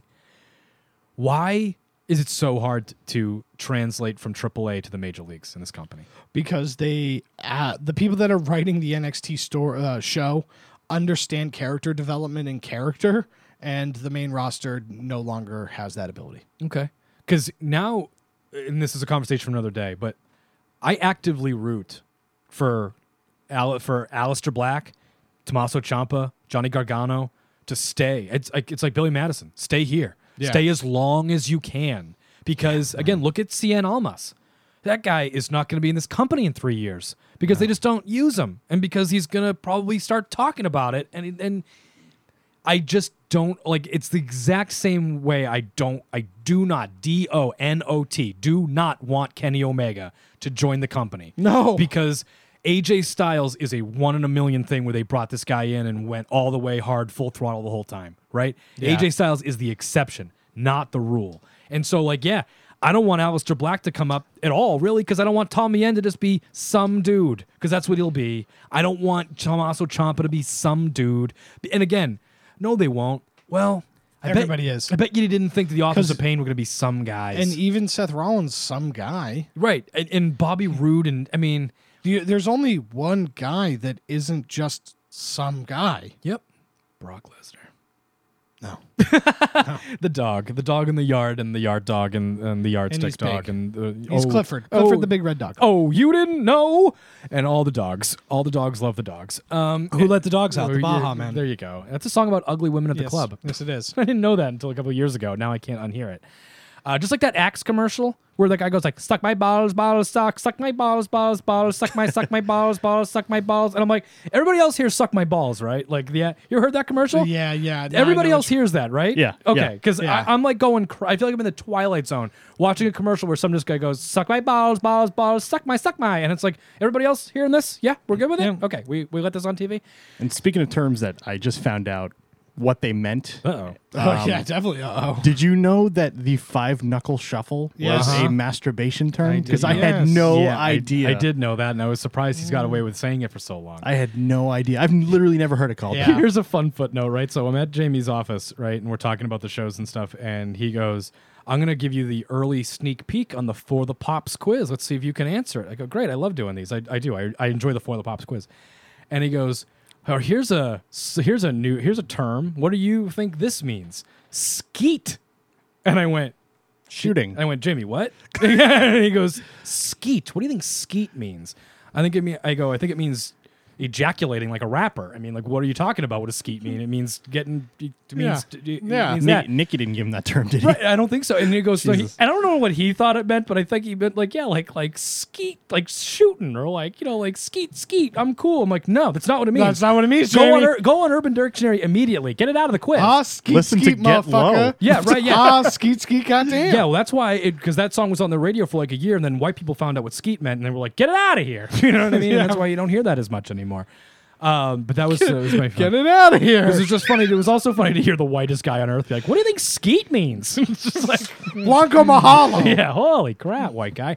Speaker 1: Why is it so hard to translate from AAA to the major leagues in this company?
Speaker 2: Because the people that are writing the NXT show understand character development and character, and the main roster no longer has that ability.
Speaker 1: Okay. Because now, and this is a conversation for another day, but I actively root for Aleister Black, Tommaso Ciampa, Johnny Gargano to stay. It's like Billy Madison. Stay here. Yeah. Stay as long as you can. Because, again, look at Cien Almas. That guy is not going to be in this company in 3 years because they just don't use him, and because he's going to probably start talking about it, and I just don't like. It's the exact same way. I do not DONOT do not want Kenny Omega to join the company.
Speaker 2: No,
Speaker 1: because AJ Styles is a 1 in a million thing where they brought this guy in and went all the way hard, full throttle the whole time. Right? Yeah. AJ Styles is the exception, not the rule. And so, I don't want Aleister Black to come up at all, really, because I don't want Tommy End to just be some dude, because that's what he'll be. I don't want Tommaso Ciampa to be some dude. And again, no, they won't. Well,
Speaker 2: everybody is.
Speaker 1: I bet you didn't think that the Authors of Pain were going to be some guys.
Speaker 2: And even Seth Rollins, some guy.
Speaker 1: Right. And Bobby Roode, and I mean...
Speaker 2: There's only one guy that isn't just some guy.
Speaker 1: Yep. Brock Lesnar.
Speaker 2: No.
Speaker 1: No. The dog in the yard, and the yard dog, and the yardstick dog, and
Speaker 2: he's Clifford the big red dog.
Speaker 1: Oh, you didn't know? And all the dogs love the dogs.
Speaker 2: Who let the dogs out? The Baja Man.
Speaker 1: There you go. That's a song about ugly women at the club.
Speaker 2: Yes, it is.
Speaker 1: I didn't know that until a couple of years ago. Now I can't unhear it. Just like that Axe commercial where the guy goes like, "Suck my balls, suck my balls, suck my balls, suck my balls," and I'm like, everybody else here suck my balls, right? Like, you ever heard that commercial?
Speaker 2: Yeah. No,
Speaker 1: everybody else hears that, right?
Speaker 11: Yeah.
Speaker 1: Okay, because I'm like going. I feel like I'm in the Twilight Zone watching a commercial where some guy goes, "Suck my balls, suck my," and it's like, everybody else hearing this? Yeah, we're good with it. Okay, we let this on TV.
Speaker 11: And speaking of terms that I just found out what they meant.
Speaker 1: Uh-oh.
Speaker 2: Yeah, definitely. Uh-oh.
Speaker 11: Did you know that the 5-knuckle shuffle was a masturbation term? Because I had no idea.
Speaker 1: I did know that, and I was surprised he's got away with saying it for so long.
Speaker 11: I had no idea. I've literally never heard it called that.
Speaker 1: Here's a fun footnote, right? So I'm at Jamie's office, right, and we're talking about the shows and stuff, and he goes, "I'm going to give you the early sneak peek on the For the Pops quiz. Let's see if you can answer it." I go, "Great, I love doing these. I do. I enjoy the For the Pops quiz." And he goes, "Oh, here's a term. What do you think this means? Skeet." And I went,
Speaker 11: Shooting.
Speaker 1: I went, Jamie, what? And he goes, skeet. What do you think skeet means? I think it means ejaculating like a rapper. I mean, like, what are you talking about? What does skeet mean? It means getting. It means that.
Speaker 11: Nicky didn't give him that term, did he?
Speaker 1: Right, I don't think so. And he goes, so I don't know what he thought it meant, but I think he meant like skeet, like shooting, or like skeet. I'm cool. I'm like, no, that's not what it means.
Speaker 2: That's not what it means.
Speaker 1: Go on Urban Dictionary immediately. Get it out of the quiz.
Speaker 2: Skeet,
Speaker 11: Listen
Speaker 2: skeet,
Speaker 11: to Get
Speaker 2: motherfucker.
Speaker 11: Low.
Speaker 1: Yeah, right. Yeah.
Speaker 2: Skeet, skeet, goddamn.
Speaker 1: Yeah, well, that's why because that song was on the radio for like a year, and then white people found out what skeet meant, and they were like, "Get it out of here!" You know what I mean? And that's why you don't hear that as much anymore. But that was my fun.
Speaker 2: Get it out of here.
Speaker 1: It was just funny. It was also funny to hear the whitest guy on earth be like, "What do you think skeet means?" It's just like
Speaker 2: Blanco Mahalo.
Speaker 1: Yeah, holy crap, white guy.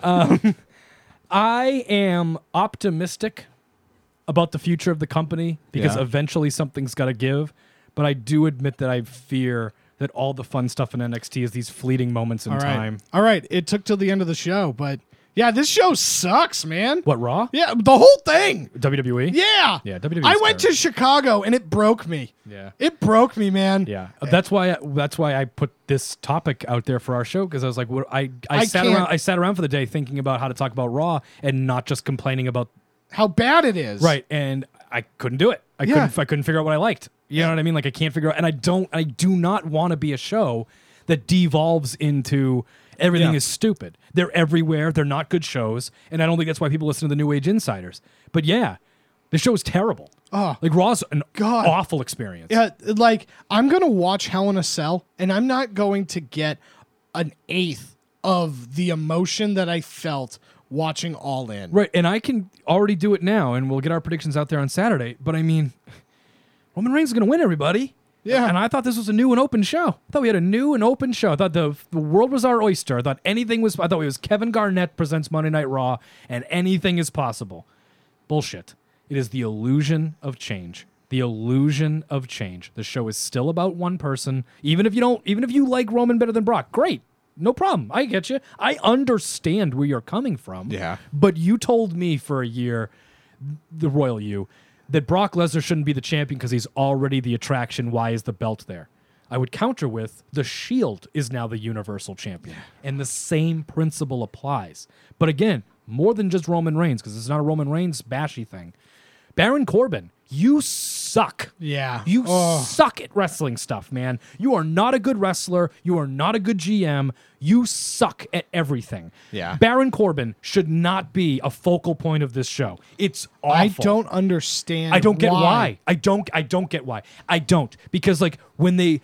Speaker 1: I am optimistic about the future of the company because eventually something's got to give. But I do admit that I fear that all the fun stuff in NXT is these fleeting moments in time.
Speaker 2: All right. It took till the end of the show, but yeah, this show sucks, man.
Speaker 1: What, Raw?
Speaker 2: Yeah, the whole thing.
Speaker 1: WWE?
Speaker 2: Yeah.
Speaker 1: Yeah, WWE.
Speaker 2: I went to Chicago and it broke me.
Speaker 1: Yeah.
Speaker 2: It broke me, man.
Speaker 1: Yeah. That's why I put this topic out there for our show because I was like, I sat around for the day thinking about how to talk about Raw and not just complaining about
Speaker 2: how bad it is.
Speaker 1: Right, and I couldn't do it. I couldn't figure out what I liked. You know what I mean? Like I can't figure out, and I do not want to be a show that devolves into everything is stupid. They're everywhere. They're not good shows, and I don't think that's why people listen to the New Age Insiders. But yeah, the show is terrible.
Speaker 2: Oh,
Speaker 1: like Raw's an awful experience.
Speaker 2: Yeah, like I'm gonna watch Hell in a Cell, and I'm not going to get an eighth of the emotion that I felt watching All In.
Speaker 1: Right, and I can already do it now, and we'll get our predictions out there on Saturday. But I mean, Roman Reigns is going to win, everybody.
Speaker 2: Yeah.
Speaker 1: And I thought this was a new and open show. I thought we had a new and open show. I thought the world was our oyster. I thought I thought it was Kevin Garnett presents Monday Night Raw, and anything is possible. Bullshit. It is the illusion of change. The illusion of change. The show is still about one person. Even if you like Roman better than Brock, great. No problem. I get you. I understand where you're coming from.
Speaker 3: Yeah.
Speaker 1: But you told me for a year, the royal you, that Brock Lesnar shouldn't be the champion because he's already the attraction. Why is the belt there? I would counter with the Shield is now the Universal Champion. And the same principle applies. But again, more than just Roman Reigns, because it's not a Roman Reigns bashy thing. Baron Corbin, you suck.
Speaker 2: Yeah.
Speaker 1: You suck at wrestling stuff, man. You are not a good wrestler. You are not a good GM. You suck at everything.
Speaker 3: Yeah.
Speaker 1: Baron Corbin should not be a focal point of this show. It's awful.
Speaker 2: I don't understand.
Speaker 1: I don't get why. I don't get why. I don't. Because like when they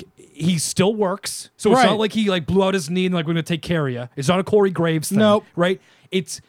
Speaker 1: he still works. So it's not like he like blew out his knee and like we're gonna take care of you. It's not a Corey Graves thing.
Speaker 2: Nope.
Speaker 1: Right? It's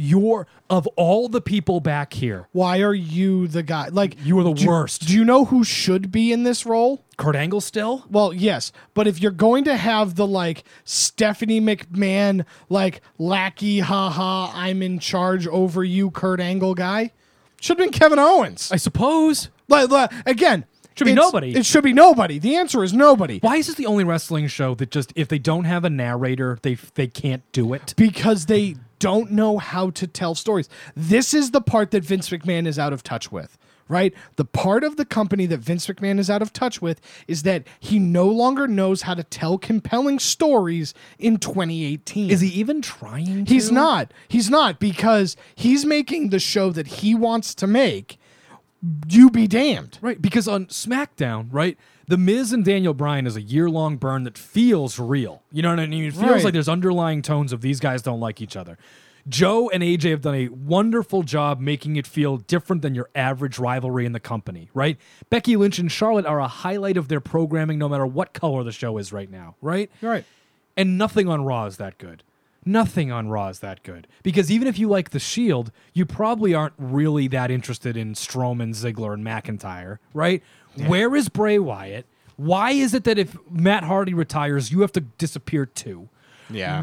Speaker 1: of all the people back here.
Speaker 2: Why are you the guy? Like
Speaker 1: you are the worst.
Speaker 2: Do you know who should be in this role?
Speaker 1: Kurt Angle still?
Speaker 2: Well, yes, but if you're going to have the like Stephanie McMahon like lackey, haha, I'm in charge over you, Kurt Angle guy, should have been Kevin Owens.
Speaker 1: I suppose.
Speaker 2: Again.
Speaker 1: Should be nobody.
Speaker 2: It should be nobody. The answer is nobody.
Speaker 1: Why is this the only wrestling show that just if they don't have a narrator, they can't do it?
Speaker 2: Because they don't know how to tell stories. This is the part that Vince McMahon is out of touch with, right? The part of the company that Vince McMahon is out of touch with is that he no longer knows how to tell compelling stories in 2018.
Speaker 1: Is he even trying to?
Speaker 2: He's not. He's not because he's making the show that he wants to make. You be damned.
Speaker 1: Right, because on SmackDown, right, The Miz and Daniel Bryan is a year-long burn that feels real. You know what I mean? It feels like there's underlying tones of these guys don't like each other. Joe and AJ have done a wonderful job making it feel different than your average rivalry in the company, right? Becky Lynch and Charlotte are a highlight of their programming no matter what color the show is right now, right?
Speaker 2: Right.
Speaker 1: And nothing on Raw is that good. Nothing on Raw is that good. Because even if you like The Shield, you probably aren't really that interested in Strowman, Ziggler, and McIntyre, right? Yeah. Where is Bray Wyatt? Why is it that if Matt Hardy retires, you have to disappear too?
Speaker 3: Yeah.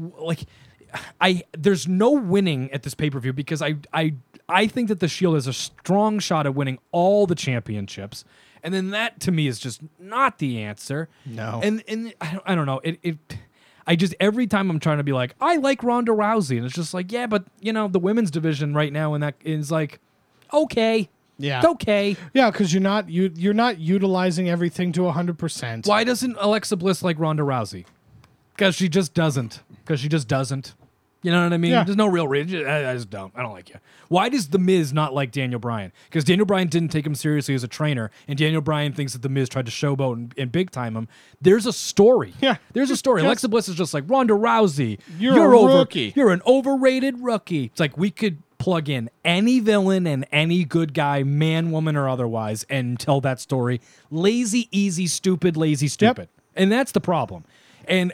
Speaker 1: There's no winning at this pay-per-view because I think that The Shield has a strong shot at winning all the championships. And then that, to me, is just not the answer.
Speaker 3: No.
Speaker 1: And I don't know. I just, every time I'm trying to be like, I like Ronda Rousey. And it's just like, yeah, but, the women's division right now, and that is like, okay.
Speaker 2: Yeah.
Speaker 1: It's okay.
Speaker 2: Yeah, because you're not utilizing everything to 100%.
Speaker 1: Why doesn't Alexa Bliss like Ronda Rousey? Because she just doesn't. You know what I mean?
Speaker 2: Yeah.
Speaker 1: There's no real reason. I just don't. I don't like you. Why does The Miz not like Daniel Bryan? Because Daniel Bryan didn't take him seriously as a trainer, and Daniel Bryan thinks that The Miz tried to showboat and big time him. There's a story.
Speaker 2: Yeah.
Speaker 1: There's a story. Alexa Bliss is just like, Ronda Rousey,
Speaker 2: You're a rookie.
Speaker 1: You're an overrated rookie. It's like we could plug in any villain and any good guy, man, woman, or otherwise, and tell that story. Lazy, easy, stupid, lazy, stupid. And that's the problem. And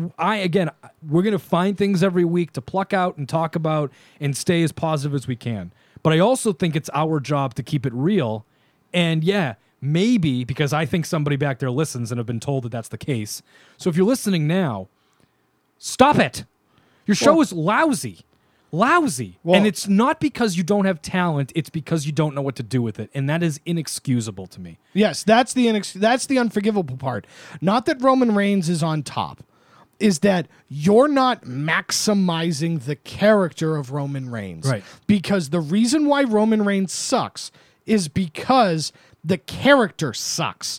Speaker 1: we're going to find things every week to pluck out and talk about and stay as positive as we can. But I also think it's our job to keep it real. And yeah, maybe because I think somebody back there listens and have been told that that's the case. So if you're listening now, stop it. Your show is lousy. Lousy.
Speaker 2: Well,
Speaker 1: and it's not because you don't have talent, it's because you don't know what to do with it. And that is inexcusable to me.
Speaker 2: Yes, that's the unforgivable part. Not that Roman Reigns is on top, is that you're not maximizing the character of Roman Reigns.
Speaker 1: Right.
Speaker 2: Because the reason why Roman Reigns sucks is because the character sucks.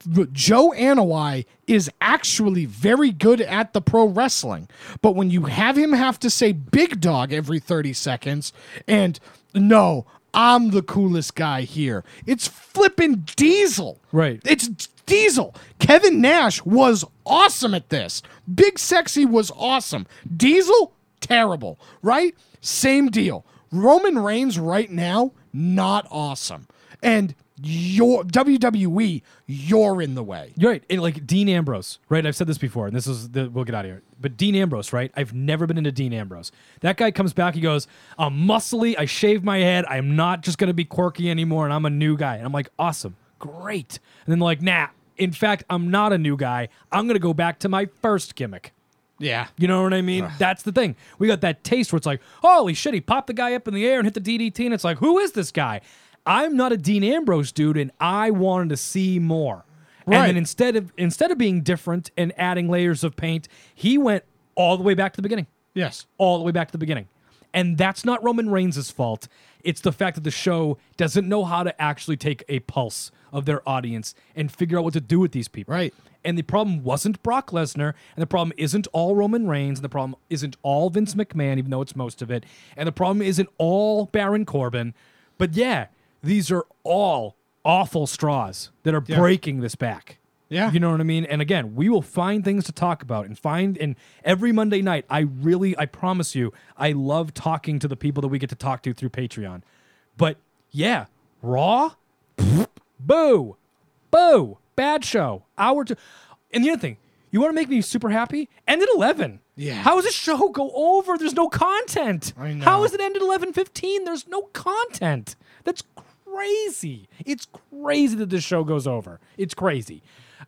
Speaker 2: Joe Anoa'i is actually very good at the pro wrestling, but when you have him have to say big dog every 30 seconds and no, I'm the coolest guy here, it's flippin' Diesel.
Speaker 1: Right.
Speaker 2: It's Diesel. Kevin Nash was awesome at this. Big Sexy was awesome. Diesel, terrible, right? Same deal. Roman Reigns right now, not awesome. And your WWE, you're in the way.
Speaker 1: You're right. And like Dean Ambrose, right? I've said this before, and we'll get out of here. But Dean Ambrose, right? I've never been into Dean Ambrose. That guy comes back, he goes, I'm muscly, I shaved my head, I'm not just going to be quirky anymore, and I'm a new guy. And I'm like, awesome, great. And then like, nah, in fact, I'm not a new guy. I'm going to go back to my first gimmick.
Speaker 2: Yeah.
Speaker 1: You know what I mean? That's the thing. We got that taste where it's like, holy shit, he popped the guy up in the air and hit the DDT, and it's like, who is this guy? I'm not a Dean Ambrose dude, and I wanted to see more. Right. And then instead of being different and adding layers of paint, he went all the way back to the beginning.
Speaker 2: Yes.
Speaker 1: All the way back to the beginning. And that's not Roman Reigns' fault. It's the fact that the show doesn't know how to actually take a pulse of their audience and figure out what to do with these people.
Speaker 2: Right.
Speaker 1: And the problem wasn't Brock Lesnar, and the problem isn't all Roman Reigns, and the problem isn't all Vince McMahon, even though it's most of it, and the problem isn't all Baron Corbin. But yeah, these are all awful straws that are breaking this back.
Speaker 2: Yeah.
Speaker 1: You know what I mean? And again, we will find things to talk about and every Monday night, I promise you, I love talking to the people that we get to talk to through Patreon. But yeah, Raw, boo, bad show. Hour 2. And the other thing, you want to make me super happy? End at 11.
Speaker 2: Yeah.
Speaker 1: How does this show go over? There's no content.
Speaker 2: I know.
Speaker 1: How is it end at 11:15? There's no content. That's crazy. It's crazy that this show goes over. It's crazy.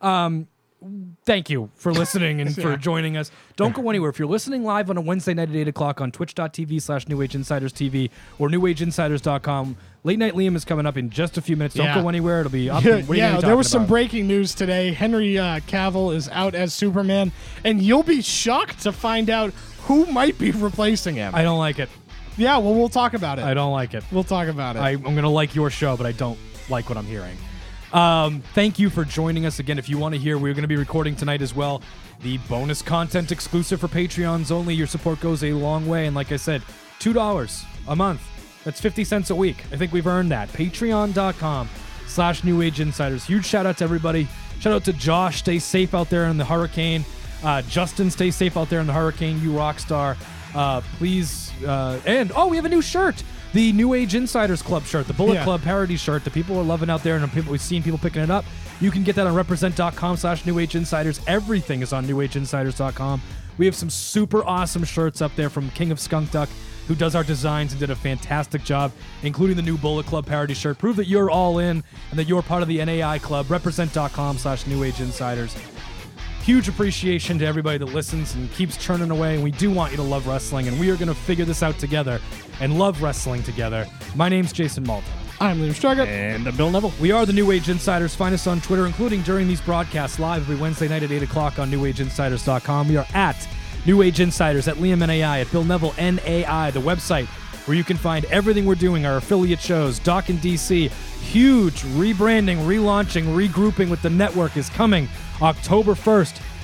Speaker 1: Thank you for listening and for joining us. Don't go anywhere. If you're listening live on a Wednesday night at 8 o'clock on twitch.tv/New Age Insiders TV or newageinsiders.com, Late Night Liam is coming up in just a few minutes. Don't go anywhere. It'll be up.
Speaker 2: There was some breaking news today. Henry Cavill is out as Superman, and you'll be shocked to find out who might be replacing him.
Speaker 1: I don't like it.
Speaker 2: Yeah, well, we'll talk about it.
Speaker 1: I don't like it.
Speaker 2: We'll talk about it.
Speaker 1: I'm going to like your show, but I don't like what I'm hearing. Thank you for joining us again. If you want to hear, we're going to be recording tonight as well. The bonus content exclusive for Patreons only. Your support goes a long way. And like I said, $2 a month. That's 50 cents a week. I think we've earned that. Patreon.com/New Age Insiders. Huge shout out to everybody. Shout out to Josh. Stay safe out there in the hurricane. Justin, stay safe out there in the hurricane. You rock star. Please. We have a new shirt. The New Age Insiders Club shirt, the Bullet Club parody shirt that people are loving out there, and we've seen people picking it up. You can get that on represent.com/New Age Insiders. Everything is on newageinsiders.com. We have some super awesome shirts up there from King of Skunk Duck, who does our designs and did a fantastic job, including the new Bullet Club parody shirt. Prove that you're all in and that you're part of the NAI Club. Represent.com/New Age Insiders. Huge appreciation to everybody that listens and keeps churning away. And we do want you to love wrestling, and we are going to figure this out together and love wrestling together. My name's Jason Malta.
Speaker 2: I'm Liam Struggett.
Speaker 1: And Bill Neville. We are the New Age Insiders. Find us on Twitter, including during these broadcasts live every Wednesday night at 8 o'clock on newageinsiders.com. We are at New Age Insiders, at Liam NAI, at Bill Neville NAI, the website where you can find everything we're doing, our affiliate shows, Doc and DC. Huge rebranding, relaunching, regrouping with the network is coming October 1st.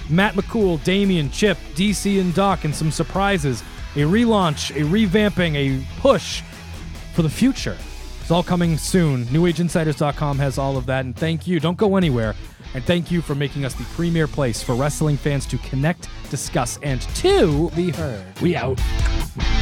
Speaker 1: Matt McCool, Damian, Chip, DC, and Doc, and some surprises. A relaunch, a revamping, a push for the future. It's all coming soon. NewAgeInsiders.com has all of that. And thank you. Don't go anywhere. And thank you for making us the premier place for wrestling fans to connect, discuss, and to be heard. We out.